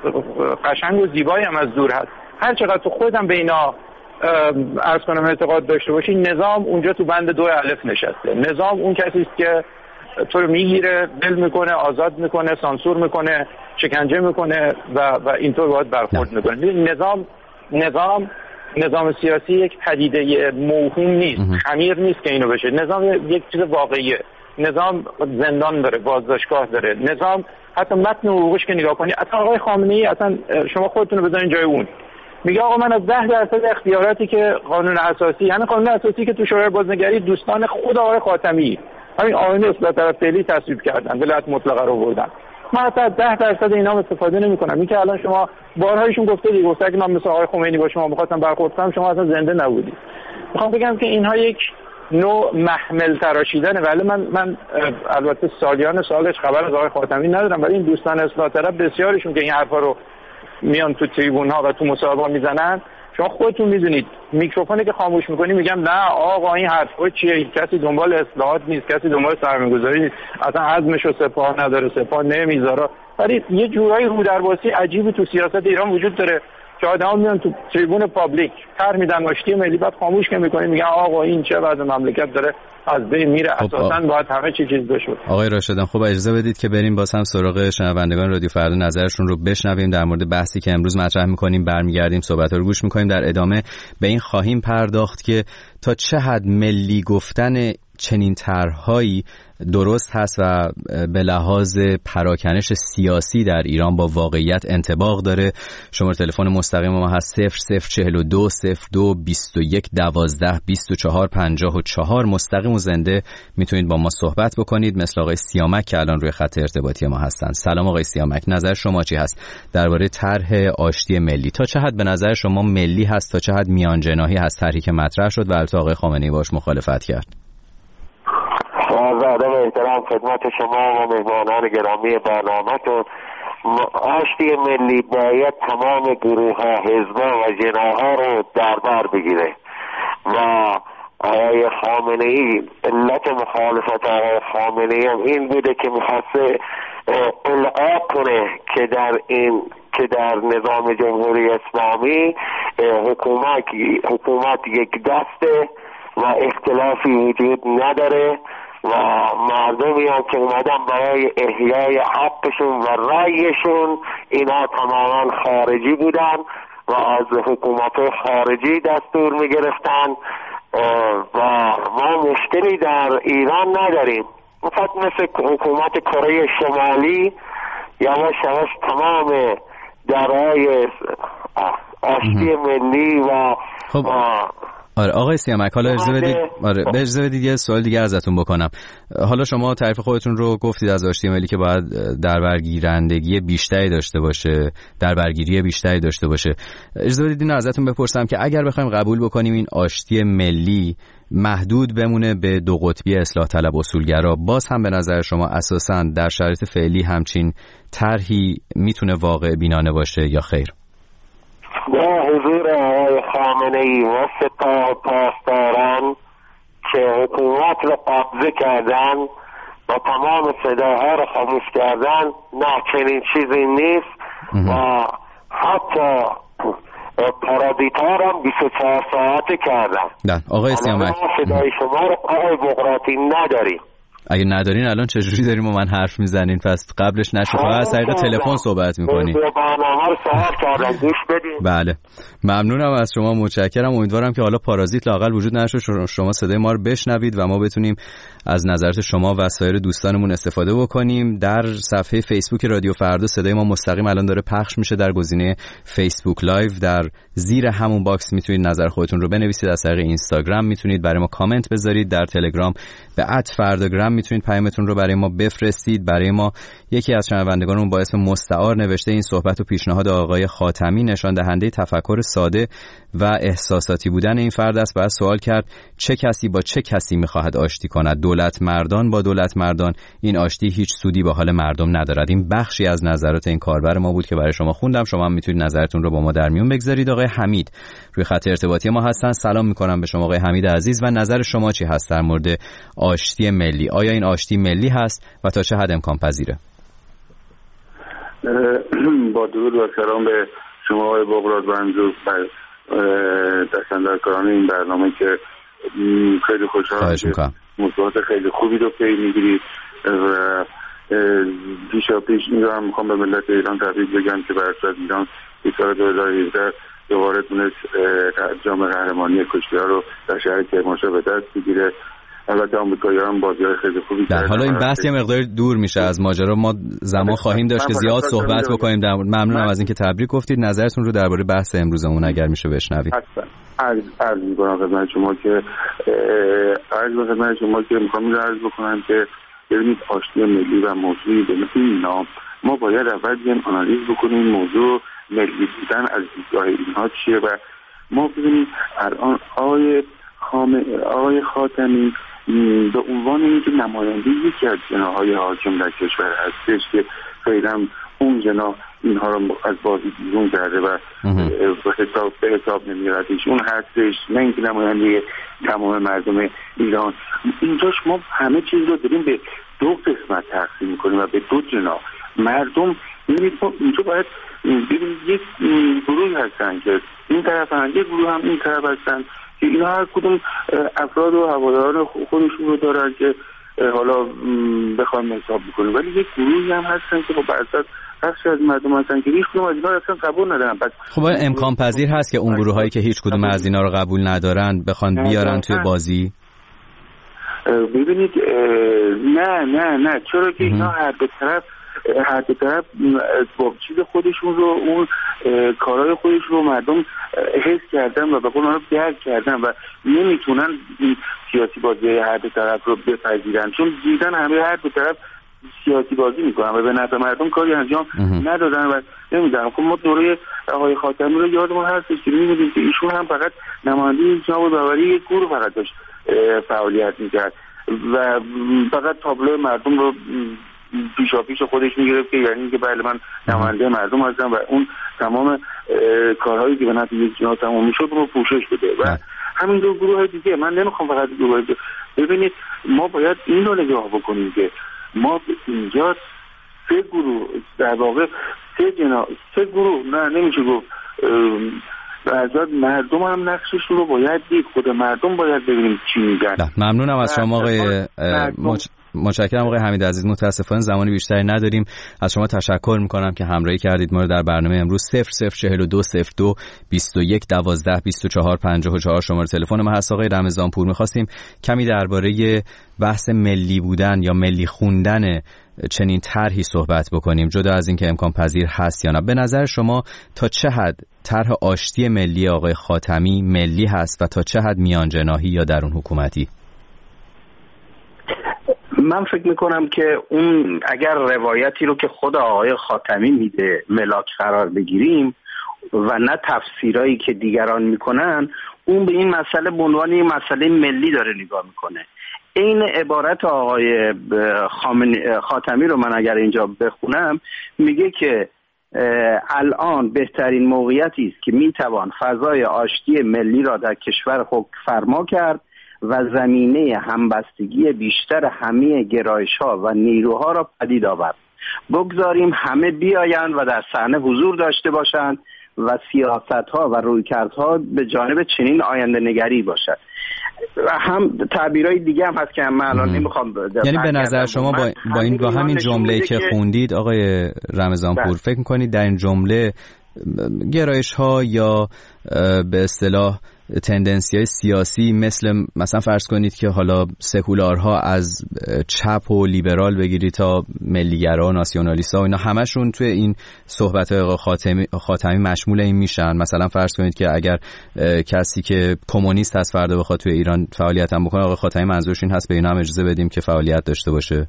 قشنگ و زیبایی هم از دور هست، هر چقدر تو خودم به اینا عرض کنم اعتقاد داشته باشی، نظام اونجا تو بند 2 الف نشسته. نظام اون کسی است که تو رو میگیره، ول میکنه، آزاد میکنه، سانسور میکنه، شکنجه میکنه و اینطور باید برخورد میکنه. نظام سیاسی یک پدیده موهوم نیست، خمیر نیست که اینو بشه. نظام یک چیز واقعیه. نظام زندان داره، بازداشتگاه داره. نظام حتی متن حقوقش که نگاه کنی، اصلا آقای خامنه‌ای اصلا شما خودتون رو بذارین جای اون، میگه آقا من از 10% اختیاراتی که قانون اساسی، یعنی قانون اساسی که تو شورای بازنگری دوستان خود آقای خاتمی همین آیین اصلاح طلب فعلی تصویب کردن، ولایت مطلقه رو بردن، من حتی 10% اینا استفاده نمی‌کنم. این که الان شما بارهایشون گفته که من مثل آقای خمینی با شما می‌خواستم برخورد کنم، شما اصلا زنده نبودید. میخوام بگم که اینها یک نوع محمل تراشیدنه. ولی من البته سالیان سالش خبر از آقای خاتمی ندارم، ولی این دوستان اصلاح طلب بسیارشون که این حرفا رو میان تو تریبون‌ها و تو مصاحبه‌ها میزنن، شما خودتون میدونید میکروفونی که خاموش میکنی میگم نه آقا این حرفا چیه، کسی دنبال اصلاحات نیست، کسی دنبال سرمایه‌گذاری نیست، اصلا عزمشو سپاه نداره، سپاه نمیذاره. ولی یه جورایی رودرباسی عجیبی تو سیاست ایران وجود داره که آدما میان تو تریبون پابلیک طرح میدن آشتی ملی، بعد خاموش که میکنی میگن آقا این چه وضع مملکت داره از بین میره. اساسا باید همه چیز بشه. آقای راشدان خب اجازه بدید که بریم باز هم سراغ شنوندگان رادیو فردا نظرشون رو بشنویم در مورد بحثی که امروز مطرح میکنیم. برمیگردیم صحبت‌ها رو گوش میکنیم. در ادامه به این خواهیم پرداخت که تا چه حد ملی گفتن چنین طرح‌هایی درست هست و به لحاظ پراکنش سیاسی در ایران با واقعیت انطباق داره. شماره تلفن مستقیم ما هست 0042 02 21 12 24 54. مستقیم و زنده میتونید با ما صحبت بکنید، مثل آقای سیامک که الان روی خط ارتباطی ما هستن. سلام آقای سیامک، نظر شما چی هست درباره طرح آشتی ملی؟ تا چه حد به نظر شما ملی هست، تا چه حد میانجناحی هست طرحی که مطرح شد و البته آقای خامنه‌ای باش مخالفت کرد؟ با ادب احترام خدمت شما و مهمانان گرامی برنامه‌تون، آشتی ملی باید تمام گروه‌ها، حزب‌ها و جناح‌ها رو در بر بگیره و آقای خامنه‌ای علت مخالفت آقای خامنه‌ای هم این بوده که می‌خواسته القا کنه که در نظام جمهوری اسلامی حکومت یک دسته و اختلافی وجود نداره و مردمی هم که اومدن برای احیای حقشون و رأیشون اینا تماما خارجی بودن و از حکومت خارجی دستور میگرفتن و ما مشکلی در ایران نداریم. فقط مثل حکومت کره شمالی یواش یواش تمام درهای آشتی ملی و آره آقای سیامک، حالا اجازه بدید یه سوال دیگه ازتون بکنم. حالا شما تعریف خودتون رو گفتید از آشتی ملی که باید دربرگیرندگی بیشتری داشته باشه، دربرگیری بیشتری داشته باشه. اجازه بدید اینو ازتون بپرسم که اگر بخوایم قبول بکنیم این آشتی ملی محدود بمونه به دو قطبی اصلاح طلب اصولگرا، باز هم به نظر شما اساساً در شرایط فعلی همچین طرحی میتونه واقع بینانه باشه یا خیر؟ با حضور آقای خامنه‌ای و سپاه پاسداران که حکومت رو قبضه کردن و تمام صداها رو خاموش کردن، نه چنین چیزی نیست و حتی پارادیتار هم 24 ساعته کردن. نه آقای سیامک، صدای شما رو آقای بغراتی نداریم. اگه ندارین الان چجوری داریم و من حرف میزنین؟ پس قبلش نشه فقط از طریق تلفن صحبت میکنین. برنامه رو صحبت کردن، گوش بدین. بله ممنونم از شما، متشکرم. امیدوارم که حالا پارازیت لااقل وجود نشه، شما صدای ما رو بشنوید و ما بتونیم از نظرات شما و سایر دوستانمون استفاده بکنیم. در صفحه فیسبوک رادیو فردا صدای ما مستقیم الان داره پخش میشه در گزینه فیسبوک لایو. در زیر همون باکس میتونید نظر خودتون رو بنویسید. از طریق اینستاگرام میتونید برای ما کامنت بذارید. در تلگرام به @فرداگرام میتونید پیامتون رو برای ما بفرستید. برای ما یکی از شنوندگانمون با اسم مستعار نوشته این صحبت و پیشنهاد آقای خاتمی نشان دهنده تفکر ساده و احساساتی بودن این فرد است. بعد سوال کرد چه کسی با چه کسی میخواهد آشتی کند؟ دولت مردان با دولت مردان. این آشتی هیچ سودی به حال مردم ندارد. این بخشی از نظرات این کاربر ما بود که برای شما خوندم. شما هم میتونید نظرتون رو با ما در میون بگذارید. آقای حمید روی خط ارتباطی ما هستن. سلام میکنم به شما آقای حمید عزیز و نظر شما چی هست در مورد آشتی ملی؟ آیا این آشتی ملی هست و تا چه حد امکان پذیره؟ با درود و سلام به شما آقای بغرات منظور دستاندرکاران این برنامه که خیلی خوشحالم که موضوعات خیلی خوبی رو پی میگیرید و پیش این رو هم میخوام به ملت ایران تبریک بگم که برای ایران این سال 2017 دوباره تونست جام قهرمانی کشتی‌ها رو در شهر کرمانشاه به دست بگیره. البته آمریکایی‌ها هم بازی‌های خیلی خوبی کردن. حالا این بحث یه مقدار دور میشه از ماجرا، ما زمان خواهیم داشت که زیاد صحبت بکنیم. ممنونم از اینکه تبریک گفتید. نظرتون رو درباره بحث امروزمون اگر میشه بشنوید. عرض می‌کنم خدمت شما که می‌خوام عرض بکنم که ببینید آشتی ملی و موضوعی به این نام ما باید اول بیایم آنالیز بکنیم موضوع ملی بودن از دیدگاه اینها چیه و ما ببینیم الان آقای خاتمی به عنوان اینکه نماینده یکی از جناح‌های حاکم در کشور هستش که فعلا اون جناح اینها رو از بازی بیرون کرده و به حساب نمیاردش، اون هستش، نه اینکه نماینده تمام مردم ایران. اینجاش ما همه چیز رو داریم به دو قسمت تقسیم میکنیم و به دو جناح مردم. اینجا باید ببینید یک گروه هستن که این طرف هستن، یک گروه هم این طرف هستن که اینا هر کدوم افراد و هواداران خودشون رو دارن که حالا بخوایم حساب بکنیم، ولی یک گروهی هم هستن که با برصد بخشی از مردم هستن که هیچ کدوم از اینا اصلا قبول ندارن. خب امکان پذیر هست که اون گروهایی که هیچ کدوم از اینا رو قبول ندارن بخوان بیارن توی بازی؟ ببینید نه چرا که اینا هر دو طرف با چیز خودشون رو، اون کارهای خودشون رو مردم حس کردن و به قول رو درک کردن و نمیتونن این سیاسی بازی هر دو طرف رو بپذیرن، چون دیدن همه هر دو طرف سیاسی بازی میکنن و به نفع مردم کاری انجام ندادن و نمیدونم. خب ما دوره آقای خاتمی رو یادمون هستش که می‌بینیم که ایشون هم فقط نماینده جناب باوری یک گروه فقط داشت فعالیت میکرد و فقط تابلو مردم رو پیش خودش میگرفت که یعنی که بله من نماینده مردم هستم و اون تمام کارهایی که به نفع یک جناح تمام میشد رو پوشش بده و همین دو گروه دیگه. من نمیخوام فقط گروه دیگه. ببینید ما باید این رو نگاه بکنیم که ما اینجا سه گروه در واقع سه گروه نمیشه گفت ازاد مردم هم نقششون رو باید دید، خود مردم باید ببینیم چی میگن. ممنونم از شما آقای متشکرم آقای حمید عزیز. متاسفانه زمانی بیشتری نداریم. از شما تشکر میکنم که همراهی کردید ما رو در برنامه امروز. 004202 21 12 24 54 شماره تلفن ما هست. آقای رمضان پور می‌خواستیم کمی درباره بحث ملی بودن یا ملی خوندن چنین طرحی صحبت بکنیم، جدا از اینکه امکان پذیر هست یا نه. به نظر شما تا چه حد طرح آشتی ملی آقای خاتمی ملی هست و تا چه حد میانجناحی یا درون حکومتی؟ من فکر میکنم که اون اگر روایتی رو که خود آقای خاتمی میده ملاک قرار بگیریم و نه تفسیرایی که دیگران میکنن، اون به این مسئله به عنوان یک مسئله ملی داره نگاه میکنه. این عبارت آقای خاتمی رو من اگر اینجا بخونم، میگه که الان بهترین موقعیتی است که میتوان فضای آشتی ملی را در کشور حکم فرما کرد و زمینه همبستگی بیشتر همه گرایش‌ها و نیروها را پدید آورد. بگذاریم همه بیایند و در صحنه حضور داشته باشند و سیاست‌ها و رویکردها به جانب چنین آینده نگری باشد. هم تعبیرای دیگه هم هست که من الان نمیخوام. یعنی به نظر شما با همین جمله‌ای که خوندید آقای رمضانپور، فکر می‌کنید در این جمله گرایش‌ها یا به اصطلاح تندنسی‌های سیاسی مثلا فرض کنید که حالا سکولارها از چپ و لیبرال بگیرید تا ملیگرا و ناسیونالیست‌ها و اینا همشون توی این صحبت‌های آقای خاتمی مشمول این میشن؟ مثلا فرض کنید که اگر کسی که کمونیست هست فردا بخواد توی ایران فعالیت هم بکنه، آقای خاتمی منظورش این هست به اینا هم اجازه بدیم که فعالیت داشته باشه؟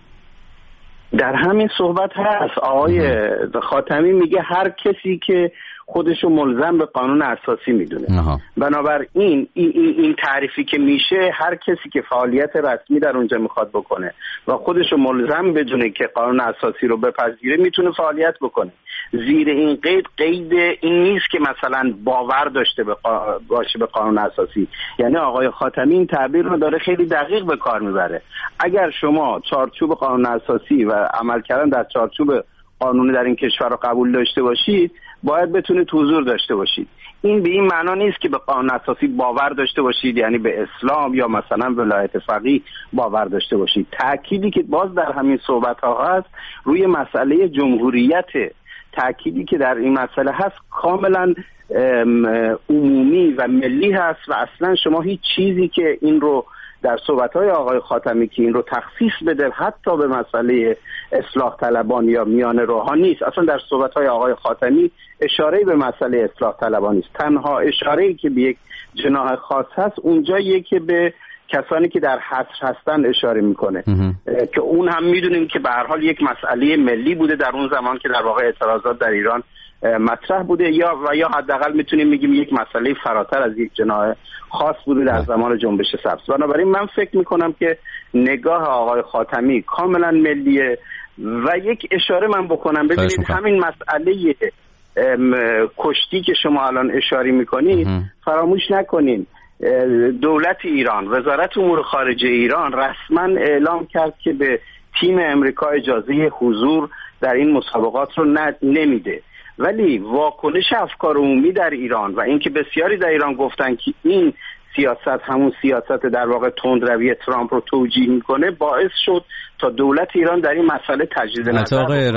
در همین صحبت هست. آقای خاتمی میگه هر کسی که خودشو ملزم به قانون اساسی میدونه. بنابراین این تعریفی که میشه، هر کسی که فعالیت رسمی در اونجا میخواد بکنه و خودشو ملزم بدونه که قانون اساسی رو بپذیره، میتونه فعالیت بکنه. زیر این قید این نیست که مثلا باور داشته باشه به قانون اساسی. یعنی آقای خاتمی این تعبیر رو داره خیلی دقیق به کار میبره. اگر شما چارچوب قانون اساسی و عمل کردن در چارچوب قانونی در این کشور رو قبول داشته باشید، باید بتونید حضور داشته باشید. این به این معنا نیست که به قانون اساسی باور داشته باشید، یعنی به اسلام یا مثلا ولایت فقیه باور داشته باشید. تأکیدی که باز در همین صحبت ها هست روی مسئله جمهوریت، تأکیدی که در این مسئله هست کاملا عمومی و ملی هست و اصلا شما هیچ چیزی که این رو در صحبت‌های آقای خاتمی که این رو تخصیص بده حتی به مسئله اصلاح طلبان یا میان روحانی نیست. اصلا در صحبت‌های آقای خاتمی اشاره‌ای به مسئله اصلاح طلبان نیست. تنها اشاره‌ای که به یک جناح خاص هست اونجاییه که به کسانی که در حصر هستن اشاره میکنه که اون هم میدونیم که به هر حال یک مسئله ملی بوده در اون زمان که در واقع اعتراضات در ایران مطرح بوده، یا حداقل میتونیم بگیم یک مسئله فراتر از یک جناح خاص بوده در زمان جنبش سبز. بنابراین من فکر میکنم که نگاه آقای خاتمی کاملا ملیه. و یک اشاره من بکنم، ببینید همین مسئله کشتی که شما الان اشاره میکنید، فراموش نکنین دولت ایران، وزارت امور خارجه ایران رسما اعلام کرد که به تیم امریکا اجازه حضور در این مسابقات رو نمیده. ولی واکنش افکار عمومی در ایران و اینکه بسیاری در ایران گفتن که این سیاست همون سیاست در واقع تندروی ترامپ رو توجیه میکنه، باعث شد تا دولت ایران در این مسئله تجدید نظر.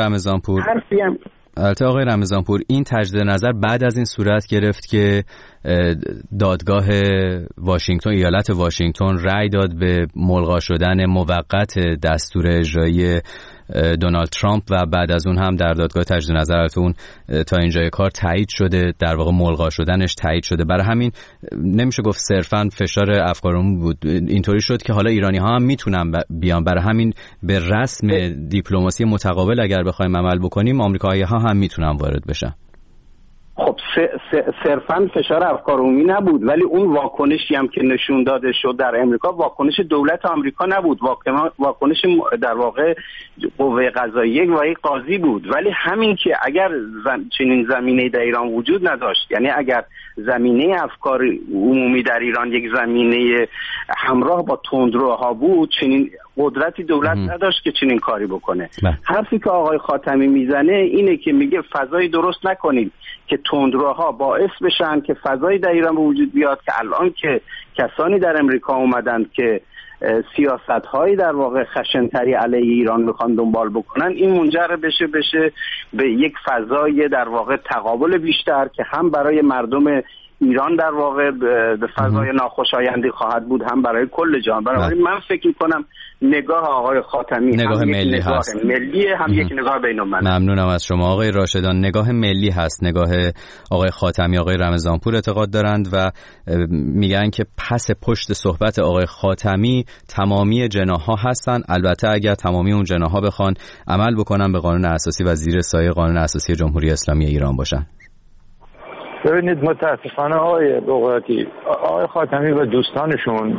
البته آقای رمضانپور این تجدید نظر بعد از این صورت گرفت که دادگاه واشنگتن، ایالت واشنگتن رأی داد به ملغا شدن موقت دستور اجرایی دونالد ترامپ و بعد از اون هم در دادگاه تجدید نظر اون تا اینجای کار تایید شده، در واقع ملغا شدنش تایید شده. برای همین نمیشه گفت صرفاً فشار افکار عمومی بود، اینطوری شد که حالا ایرانی ها هم میتونن بیان. برای همین به رسم دیپلماسی متقابل اگر بخوایم عمل بکنیم، آمریکایی ها هم میتونن وارد بشن. خب صرفاً فشار افکار عمومی نبود، ولی اون واکنشی هم که نشون داده شد در امریکا واکنش دولت آمریکا نبود، واکنش در واقع قوه قضاییه و یک قاضی بود. ولی همین که اگر چنین زمینه‌ای در ایران وجود نداشت، یعنی اگر زمینه افکار عمومی در ایران یک زمینه همراه با تندروها بود، چنین قدرتی دولت نداشت که چنین کاری بکنه. حرفی که آقای خاتمی میزنه اینه که میگه فضای درست نکنید که تندروها باعث بشن که فضایی در ایران وجود بیاد که الان که کسانی در امریکا اومدن که سیاست‌هایی در واقع خشن‌تری علیه ایران میخوان دنبال بکنن، این منجر بشه به یک فضای در واقع تقابل بیشتر که هم برای مردم ایران در واقع به فضای ناخوشایندی خواهد بود، هم برای کل جهان. برای من فکر می‌کنم نگاه آقای خاتمی نگاه ملی هست، ملیه، هم یک نگاه بین‌المللی. ممنونم از شما آقای راشدان. نگاه ملی هست، نگاه آقای خاتمی. آقای رمضانپور اعتقاد دارند و میگن که پس پشت صحبت آقای خاتمی تمامی جناح‌ها هستن، البته اگر تمامی اون جناح‌ها بخوان عمل بکنن به قانون اساسی و زیر سایه قانون اساسی جمهوری اسلامی ایران باشن. ببینید متاسفانه آقای بغراتی، آقای خاتمی و دوستانشون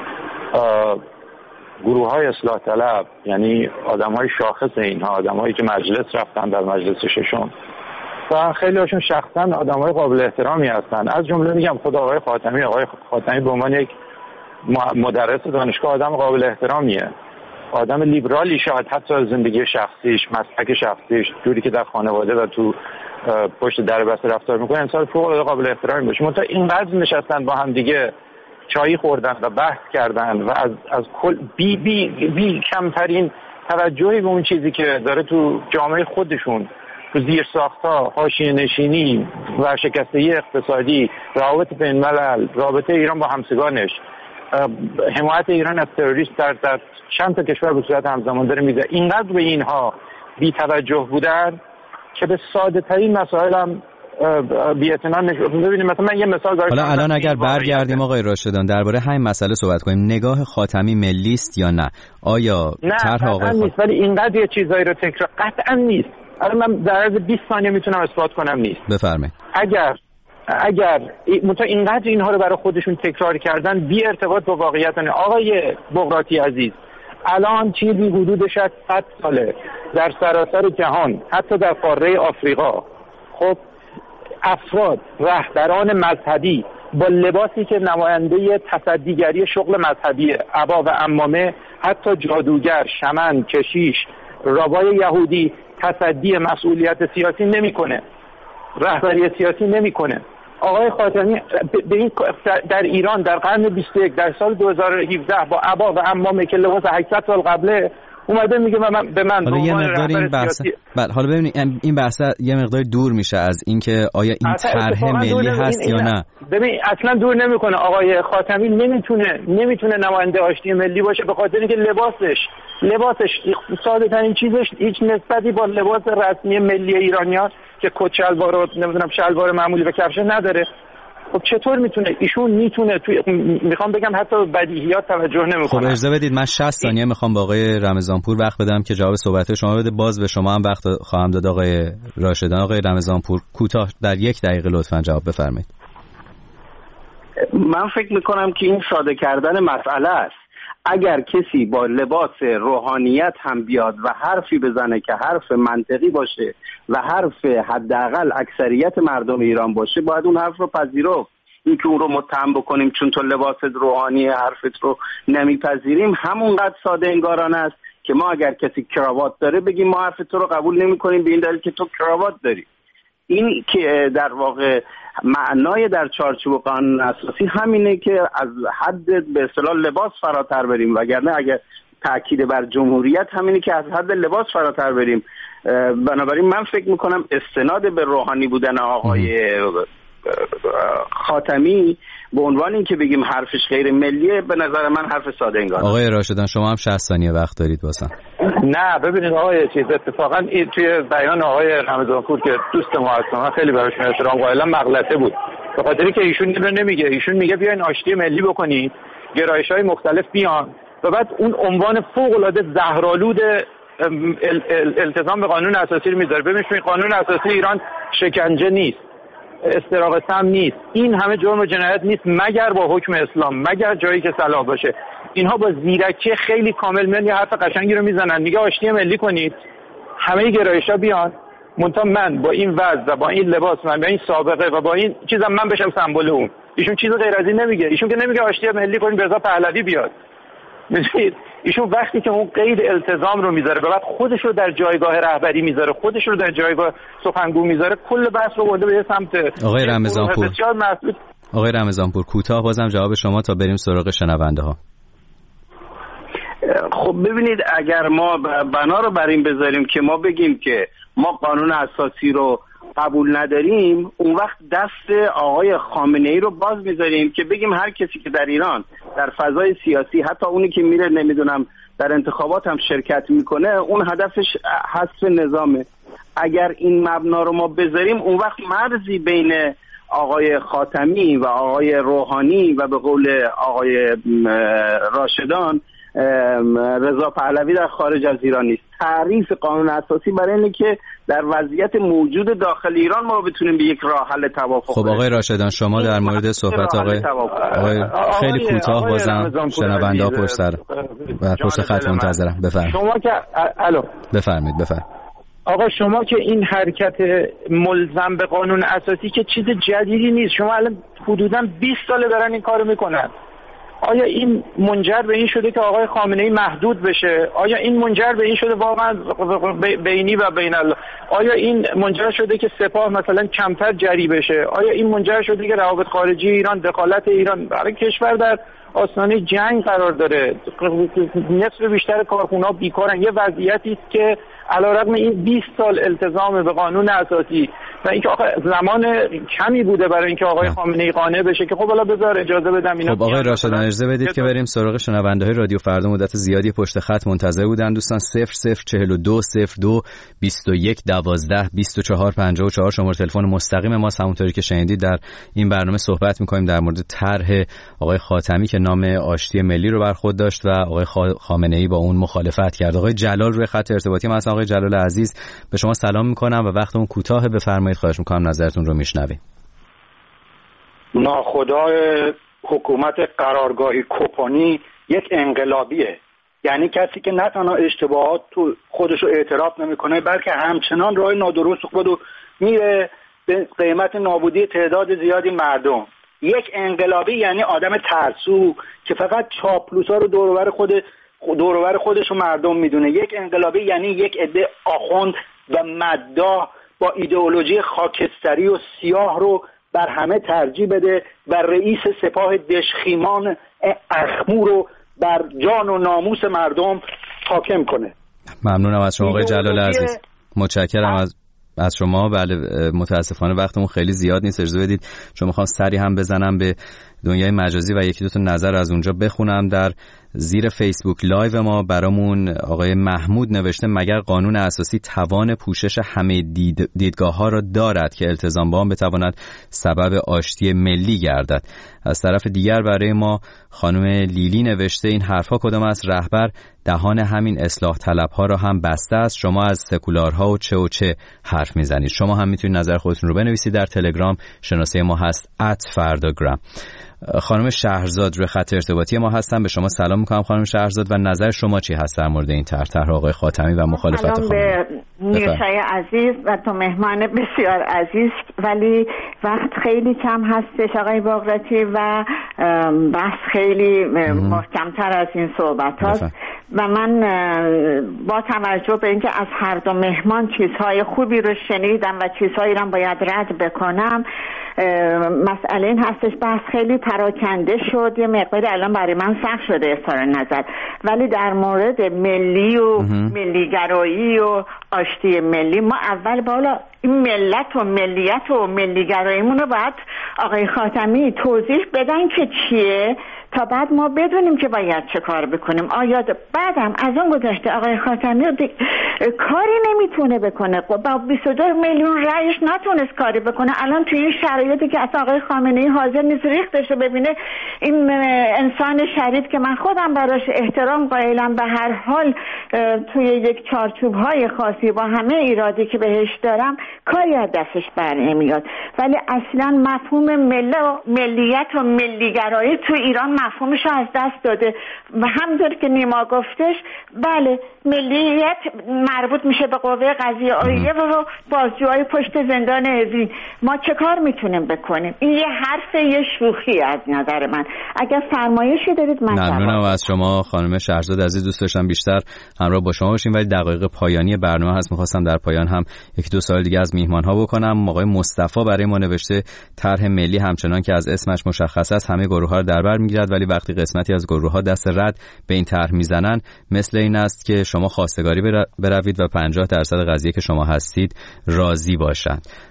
گروه های اصلاح طلب، یعنی آدم های شاخص اینها، آدم هایی که مجلس رفتن در مجلس ششم و خیلی هاشون شخصا آدم های قابل احترامی هستن. از جمله میگم خود آقای خاتمی به عنوان یک مدرس دانشگاه آدم قابل احترامیه، آدم لیبرالی، شاید حتی زندگی شخصیش، مسلک شخصیش، جوری که در خانواده و تو پشت در بسته رفتار میکنه انسان فوق العاده قابل احترامی باشه. منتها اینقدر نشستن با هم دیگه چایی خوردن و بحث کردن و از کل بی کمترین توجهی به اون چیزی که داره تو جامعه خودشون، تو زیر ساخت‌ها، حاشیه نشینی و شکستگی اقتصادی، روابط بین‌الملل، رابطه ایران با همسگانش، حمایت ایران از تروریست در چند تا کشور به صورت همزمان داره میده، اینقدر به اینها بی توجه بودن که به ساده ترین مسائل هم بی‌اعتنا نشون. ببینید مثلا من یه مثال دارم. حالا الان اگر برگردیم آقای راشدان درباره همین مسئله صحبت کنیم، نگاه خاتمی ملی است یا نه؟ آیا طرح آقای خاتمی نیست، ولی اینقدر یه چیزایی رو تکرار قطعا نیست. الان من در عرض 20 ثانیه میتونم اثبات کنم نیست. بفرمایید. اگر اینقدر اینها رو برای خودشون تکرار کردن بی ارتباط با واقعیت. آقای بغراتی عزیز، الان چیزی حدود 100 ساله در سراسر جهان، حتی در قاره آفریقا، خب افراد رهبران مذهبی با لباسی که نماینده تصدیگری شغل مذهبیه، عبا و عمامه، حتی جادوگر، شمن، کشیش، رابای یهودی تصدی مسئولیت سیاسی نمیکنه، رهبری سیاسی نمیکنه. آقای خاتمی در ایران در قرن 21 در سال 2017 با عبا و عمامه که لباس 800 سال قبله اومده میگه به من حالا یه مقدار این بحث حالا ببینید این بحث یه مقدار دور میشه از اینکه آیا این طرح ملی هست یا نه. ببین اصلا دور نمیکنه. آقای خاتمی نمیتونه نماینده آشتی ملی باشه به خاطر اینکه لباسش ساده ترین چیزش هیچ نسبتی با لباس رسمی ملی ایرانیان که کت شلوار و نمیدونم شلوار معمولی و کفش نداره. خب چطور میتونه ایشون میخوام بگم حتی بدیهیات توجه نمیکنه. خب اجازه بدید من 60 ثانیه میخوام با آقای رمضانپور وقت بدم که جواب صحبت شما بده، باز به شما هم وقت خواهم داد آقای راشدان. آقای رمضانپور کوتاه در 1 دقیقه لطفاً جواب بفرمایید. من فکر میکنم که این ساده کردن مسئله است. اگر کسی با لباس روحانیت هم بیاد و حرفی بزنه که حرف منطقی باشه و حرف حداقل اکثریت مردم ایران باشه، باید اون حرف رو پذیرفت. این که اون رو متهم بکنیم چون تو لباست روحانی حرفت رو نمیپذیریم همونقدر ساده انگارانه است که ما اگر کسی کراوات داره بگیم ما حرف تو رو قبول نمی‌کنیم به این دلیل که تو کراوات داری. این که در واقع معنای در چارچوب قانون اساسی همینه که از حد به اصطلاح لباس فراتر بریم، وگرنه اگر تاکید بر جمهوریت همینه که از حد لباس فراتر بریم. بنابراین من فکر میکنم استناد به روحانی بودن آقای خاتمی به عنوان این که بگیم حرفش غیر ملیه به نظر من حرف ساده انگار. آقای راشدان شما هم 60 ثانیه وقت دارید واسه. نه ببینید آقای اتفاقا توی بیان آقای رمضانپور که دوست ما هستن من خیلی براشون احترام قائلم مغلطه بود، به خاطری که ایشون نمیگه، ایشون میگه بیاین آشتی ملی بکنید، گرایش‌های مختلف بیان و بعد اون عنوان فوق‌العاده زهرآلود التزام به قانون اساسی رو میذاره. ببینید قانون اساسی ایران شکنجه نیست، استراق سم نیست، این همه جرم و جنایت نیست مگر با حکم اسلام، مگر جایی که صلاح باشه. اینها با زیرکی خیلی کامل میان یه حرف قشنگی رو میزنن، میگه آشتی ملی کنید، همه گرایش‌ها بیان. منتها من با این وضع و با این لباس من با این سابقه و با این چیزم من بشم سمبل اون. ایشون چیز غیر از این نمیگه. ایشون که نمیگه آشتی ملی کنید رضا پهلوی بیاد. می‌دونید ایشون وقتی که اون قید التزام رو میذاره بعد خودش رو در جایگاه رهبری میذاره، خودش رو در جایگاه سخنگو میذاره، کل بحث رو برده به یه سمت. آقای رمضانپور کوتاه بازم جواب شما تا بریم سراغ شنونده ها. خب ببینید اگر ما بنا رو بر این بذاریم که ما بگیم که ما قانون اساسی رو قبول نداریم، اون وقت دست آقای خامنه‌ای رو باز میذاریم که بگیم هر کسی که در ایران در فضای سیاسی، حتی اونی که میره نمیدونم در انتخابات هم شرکت میکنه، اون هدفش حذف نظامه. اگر این مبنا رو ما بذاریم، اون وقت مرزی بین آقای خاتمی و آقای روحانی و به قول آقای راشدان رضا پهلوی در خارج از ایران نیست. تعریف قانون اساسی برای اینه که در وضعیت موجود داخل ایران ما بتونیم به یک راه حل توافق. خب آقای راشدان، شما در مورد صحبت آقای خیلی کوتاه بازم شنونده ها پشت خط منتظرم. بفرمایید. شما که بفرمایید. آقا شما که این حرکت ملزم به قانون اساسی که چیز جدیدی نیست، شما الان حدوداً 20 ساله دارن این کارو میکنن. آیا این منجر به این شده که آقای خامنه‌ای محدود بشه؟ آیا این منجر به این شده واقعا بینی و بین الله؟ آیا این منجر شده که سپاه مثلا کمتر جری بشه؟ آیا این منجر شده که روابط خارجی ایران، دخالت ایران برای کشور در آستانه جنگ قرار داره؟ نصف بیشتر کارخونه‌ها بیکارن. یه وضعیتی است که علیرغم این 20 سال التزام به قانون اساسی و اینکه آقا زمان کمی بوده برای اینکه آقای خامنه‌ای قانع بشه که خب حالا بذار اجازه بدم اینا. خب آقای راشدان اجازه بدید که بریم سراغ شنونده‌های رادیو فردا. مدت زیادی پشت خط منتظر بودن دوستان. 0042 02 21 12 24 54 شماره تلفن مستقیم ما. همونطوری که شنیدید در این برنامه صحبت می‌کنیم در مورد طرح آقای خاتمی که نام آشتی ملی رو بر خود داشت و آقای خامنه‌ای با اون مخالفت کرد. آقای جلال روی خط ارتباطی ما هستن. آقای جلال عزیز، به شما سلام می‌کنم و وقتمون کوتاه، بفرمایید، خواهش می‌کنم نظرتون رو میشنویم. ناخدای حکومت قرارگاهی کوپانی یک انقلابیه، یعنی کسی که نه تنها اشتباهات تو خودشو اعتراف نمیکنه بلکه همچنان راه نادرست خودو میره به قیمت نابودی تعداد زیادی مردم. یک انقلابی یعنی آدم ترسو که فقط چاپلوسا رو دورور خودش رو مردم میدونه. یک انقلابی یعنی یک عده آخوند و مداح با ایدئولوژی خاکستری و سیاه رو بر همه ترجیح بده و رئیس سپاه دشخیمان اخمو رو بر جان و ناموس مردم حاکم کنه. ممنونم از شما آقای جلال عزیز، متشکرم از شما. بله متاسفانه وقتمون خیلی زیاد نیست، اجازه بدید چون میخوام سری هم بزنم به دنیای مجازی و یکی دو تا نظر از اونجا بخونم. در زیر فیسبوک لایو ما برامون آقای محمود نوشته مگر قانون اساسی توان پوشش همه دیدگاه‌ها را دارد که التزام با آن بتواند سبب آشتی ملی گردد. از طرف دیگر برای ما خانم لیلی نوشته این حرفا کدام است؟ رهبر دهان همین اصلاح طلبها را هم بسته است. شما از سکولارها و چه حرف میزنید. شما هم میتونید نظر خودتون رو بنویسید در تلگرام. شناسه ما هست @فرdagram. خانم شهرزاد روی خط ارتباطی ما هستن. به شما سلام میکنم خانم شهرزاد و نظر شما چی هست در مورد این طرح آقای خاتمی و مخالفت خانم؟ سلام به نیوشای عزیز و تو مهمان بسیار عزیز، ولی وقت خیلی کم هستش آقای باقراتی و بحث خیلی محکمتر از این صحبت هاست و من با توجه به اینکه از هر دو مهمان چیزهای خوبی رو شنیدم و چیزهایی رو باید رد بکنم، مسئله این هستش بحث خیلی پراکنده شد، یه مقداری الان برای من سخت شده اظهار نظر، ولی در مورد ملی و ملیگرایی و آشتی ملی ما اول بالا این ملت و ملیت و ملیگراییمون رو باید آقای خاتمی توضیح بدن که چیه تا بعد ما بدونیم که باید چه کار بکنیم. آیا بعدم از اون گذشته آقای خاتمی کاری نمیتونه بکنه، با 22 میلیون رأیش نتونست کاری بکنه. الان توی این شرایطی که اصلا آقای خامنه‌ای حاضر نیست ریختش رو ببینه، این انسان شریف که من خودم براش احترام قائلم، به هر حال توی یک چارچوب‌های خاصی با همه ایرادی که بهش دارم کاری از دستش بر نمیاد، ولی اصلا مفهوم ملیت و ملیگرایی تو ایران مفهومش از دست داده و همونطور که نیما گفتش بله ملیت مربوط میشه به قوه قضاییه و بازجوهای پشت زندان اوین. ما چه کار میتونیم بکنیم؟ این یه حرف، یه شوخی از نظر من. اگر فرمایشی دارید من ممنونم از شما خانم شهرزاد عزیز. دوست داشتم بیشتر همراه با شما باشیم ولی دقایق پایانی برنامه هست، میخواستم در پایان هم یک دو سوال دیگه از میهمان ها بکنم. آقای مصطفی برای ما نوشته طرح ملی همچنان که از اسمش مشخص است همه گروه ها رو در بر میگیرد، ولی وقتی قسمتی از گروه ها دست رد به این طرح میزنن مثل این است که شما خواستگاری بروید و 50% قضیه که شما هستید راضی باشند.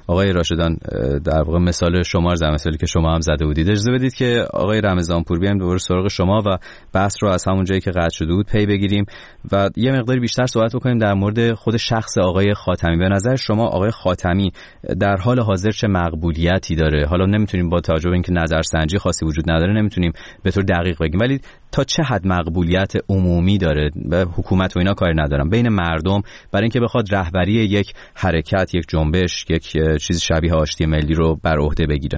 آقای راشدان در واقع مثال شما رو مثالی که شما هم زده بودید، اجازه بدید که آقای رمضانپور بیایم دوباره سراغ شما و بحث رو از همون جایی که قطع شده بود پی بگیریم و یه مقداری بیشتر صحبت بکنیم در مورد خود شخص آقای خاتمی. به نظر شما آقای خاتمی در حال حاضر چه مقبولیتی داره؟ حالا نمیتونیم با توجه به اینکه نظرسنجی خاصی وجود نداره نمیتونیم به طور دقیق بگیم، ولی تا چه حد مقبولیت عمومی داره؟ به حکومت و اینا کاری ندارم، بین مردم برای اینکه بخواد رهبری یک حرکت، یک جنبش، یک چیز شبیه آشتی ملی رو بر عهده بگیره.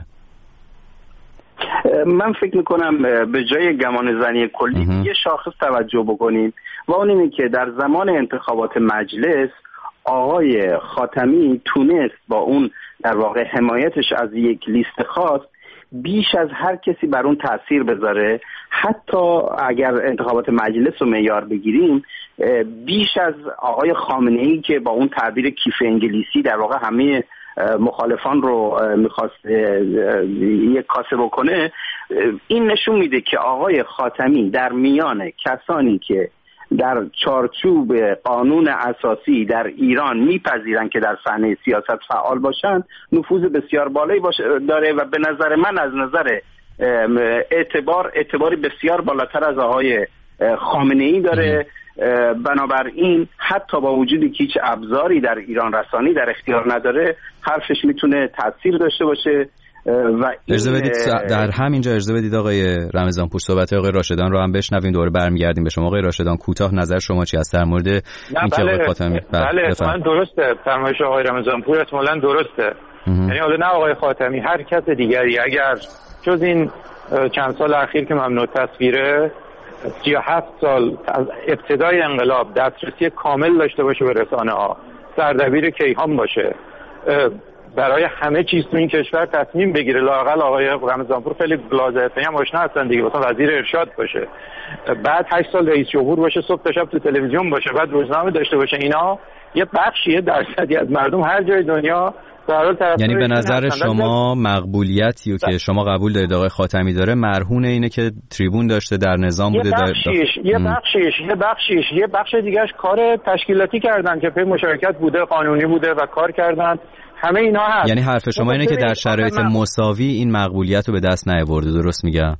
من فکر میکنم به جای گمان زنی کلی یه شاخص توجه بکنیم و اون اینه که در زمان انتخابات مجلس آقای خاتمی تونست با اون در واقع حمایتش از یک لیست خاص بیش از هر کسی بر اون تأثیر بذاره. حتی اگر انتخابات مجلس رو معیار بگیریم بیش از آقای خامنه‌ای که با اون تعبیر کیف انگلیسی در واقع همه مخالفان رو میخواست یک کاسه بکنه. این نشون میده که آقای خاتمی در میان کسانی که در چارچوب قانون اساسی در ایران میپذیرن که در صحنه سیاست فعال باشن نفوذ بسیار بالایی داره و به نظر من از نظر اعتباری بسیار بالاتر از آقای خامنه‌ای داره. بنابراین حتی با وجودی که هیچ ابزاری در ایران رسانی در اختیار نداره حرفش میتونه تاثیر داشته باشه. و اجازه بدید در همینجا اجازه بدید آقای رمضانپور صحبت آقای راشدان رو هم بشنویم، دوباره برمیگردیم به شما. آقای راشدان کوتاه نظر شما چی است در مورد اینکه آقای خاتمی؟ بله احتمالاً درسته فرمایش آقای رمضانپور، احتمالاً درسته. یعنی حالا نه آقای خاتمی، هر کس دیگری اگر جز این چند سال اخیر که ممنوع تصویره 37 سال از ابتدای انقلاب دسترسی کامل داشته باشه به رسانه ها، سردبیر کیهان باشه، برای همه چیز تو این کشور تصمیم بگیره، لااقل آقای رمضانپور خیلی لازمه هم آشنا هستن دیگه، مثلا وزیر ارشاد باشه، بعد 8 سال رئیس جمهور باشه، صبح تا شب تو تلویزیون باشه، بعد روزنامه داشته باشه، اینا یه بخشیه درصدی از مردم هر جای دنیا. یعنی به نظر شما مقبولیتی که شما قبول دارید آقای خاتمی داره مرهون اینه که تریبون داشته، در نظام بوده، یه بخش دیگهش کار تشکیلاتی کردن که پی مشارکت بوده، قانونی بوده و کار کردن، همه اینا هست. یعنی حرف شما اینه که در شرایط مساوی این مقبولیت رو به دست نیاورده، درست میگم؟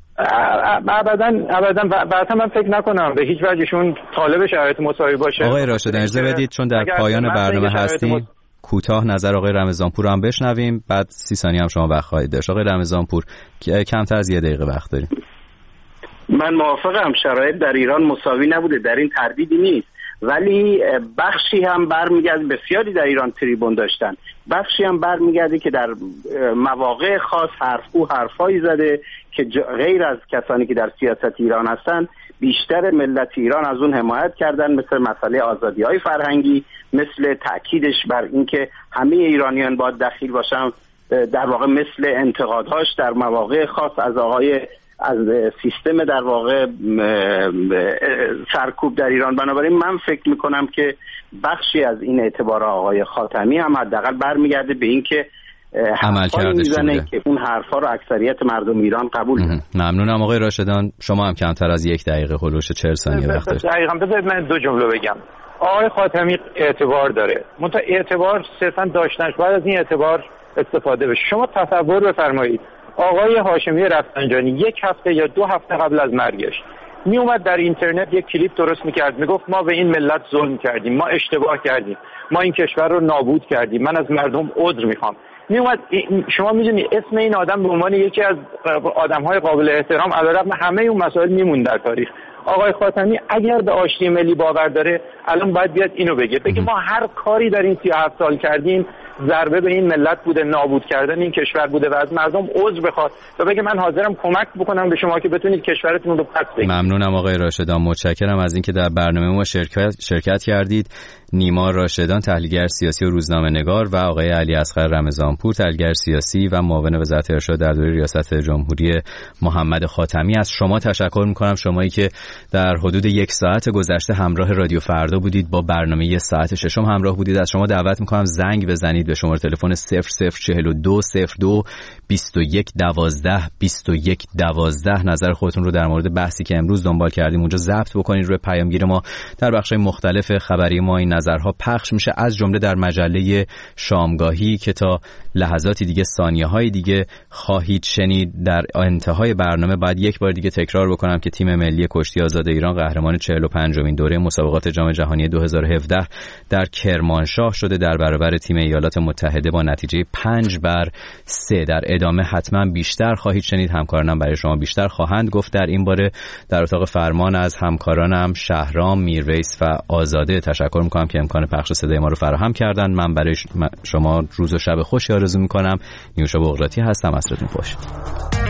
ابدا من فکر نکنم به هیچ وجهشون طالب شرایط مساوی باشه. آقای راشد اجازه بدید چون در پایان برنامه هستیم کوتاه نظر آقای رمضانپور هم بشنویم، بعد 30 ثانیه هم شما وقت خواهید داشت. آقای رمضانپور کمتر از 1 دقیقه وقت داریم. من موافقم، شرایط در ایران مساوی نبوده، در این تردیدی نیست، ولی بخشی هم برمیگرده، بسیاری در ایران تریبون داشتن، بخشی هم برمیگرده که در مواقع خاص حرفایی زده که غیر از کسانی که در سیاست ایران هستن بیشتر ملت ایران از اون حمایت کردن، مثل مسئله آزادی‌های فرهنگی، مثل تأکیدش بر اینکه همه ایرانیان باید دخیل باشن، در واقع مثل انتقادهاش در مواقع خاص از سیستم در واقع سرکوب در ایران. بنابراین من فکر میکنم که بخشی از این اعتبار آقای خاتمی هم حداقل برمیگرده به این که عملکردش میزنه که اون حرفا رو اکثریت مردم ایران قبول کنن. ممنونم آقای راشدان، شما هم کمتر از 1 دقیقه هولوش 40 ثانیه وقت دارید. دقیقاً بذارید من 2 جمله بگم. آقای خاتمی اعتبار داره، منتها اعتبار صرفا داشتنش، باید از این اعتبار استفاده بشه. شما تصور بفرمایید آقای هاشمی رفسنجانی 1 هفته یا 2 هفته قبل از مرگش می اومد در اینترنت یک کلیپ درست میکرد، میگفت ما به این ملت ظلم کردیم، ما اشتباه کردیم، ما این کشور رو نابود کردیم، من از مردم عذر میخوام. می اومد، شما میدونی اسم این آدم به عنوان یکی از آدم‌های قابل احترام علیرغم همه اون مسائل میموند در تاریخ. آقای خاتمی اگر به آشتی ملی باور داره الان باید بیاد اینو بگه ما هر کاری در این 37 سال کردیم ضربه به این ملت بوده، نابود کردن این کشور بوده و از مردم عذر بخواد و بگه من حاضرم کمک بکنم به شما که بتونید کشورتون رو پس بگیرید. ممنونم آقای راشدان، متشکرم از اینکه در برنامه ما شرکت کردید. نیما راشدان، تحلیلگر سیاسی و روزنامه‌نگار، و آقای علی اصغر رمضانپور، تحلیلگر سیاسی و معاون وزارت ارشاد در دوره ریاست جمهوری محمد خاتمی. از شما تشکر می‌کنم، شمایی که در حدود 1 ساعت گذشته همراه رادیو فردا بودید، با برنامه ساعت ششم همراه بودید. از شما دعوت می‌کنم زنگ بزنید به شماره تلفن 004202 2112 نظر خودتون رو در مورد بحثی که امروز دنبال کردیم اونجا ضبط بکنید روی پیامگیر ما. در بخش‌های مختلف خبری ما این نظرها پخش میشه، از جمله در مجله شامگاهی که تا لحظاتی دیگه، ثانیه‌های دیگه خواهید شنید. در انتهای برنامه بعد یک بار دیگه تکرار بکنم که تیم ملی کشتی آزاد ایران قهرمان 45مین دوره مسابقات جام جهانی 2017 در کرمانشاه شده در برابر تیم ایالات متحده با نتیجه 5-3. در ادامه حتما بیشتر خواهید شنید، همکارانم برای شما بیشتر خواهند گفت در این باره. در اتاق فرمان از همکارانم شهرام، میرویس و آزاده تشکر میکنم که امکان پخش صدای ما رو فراهم کردن. من برای شما روز و شب خوشی آرزو میکنم. نیوشا بغراتی هستم، عصرتون خوش.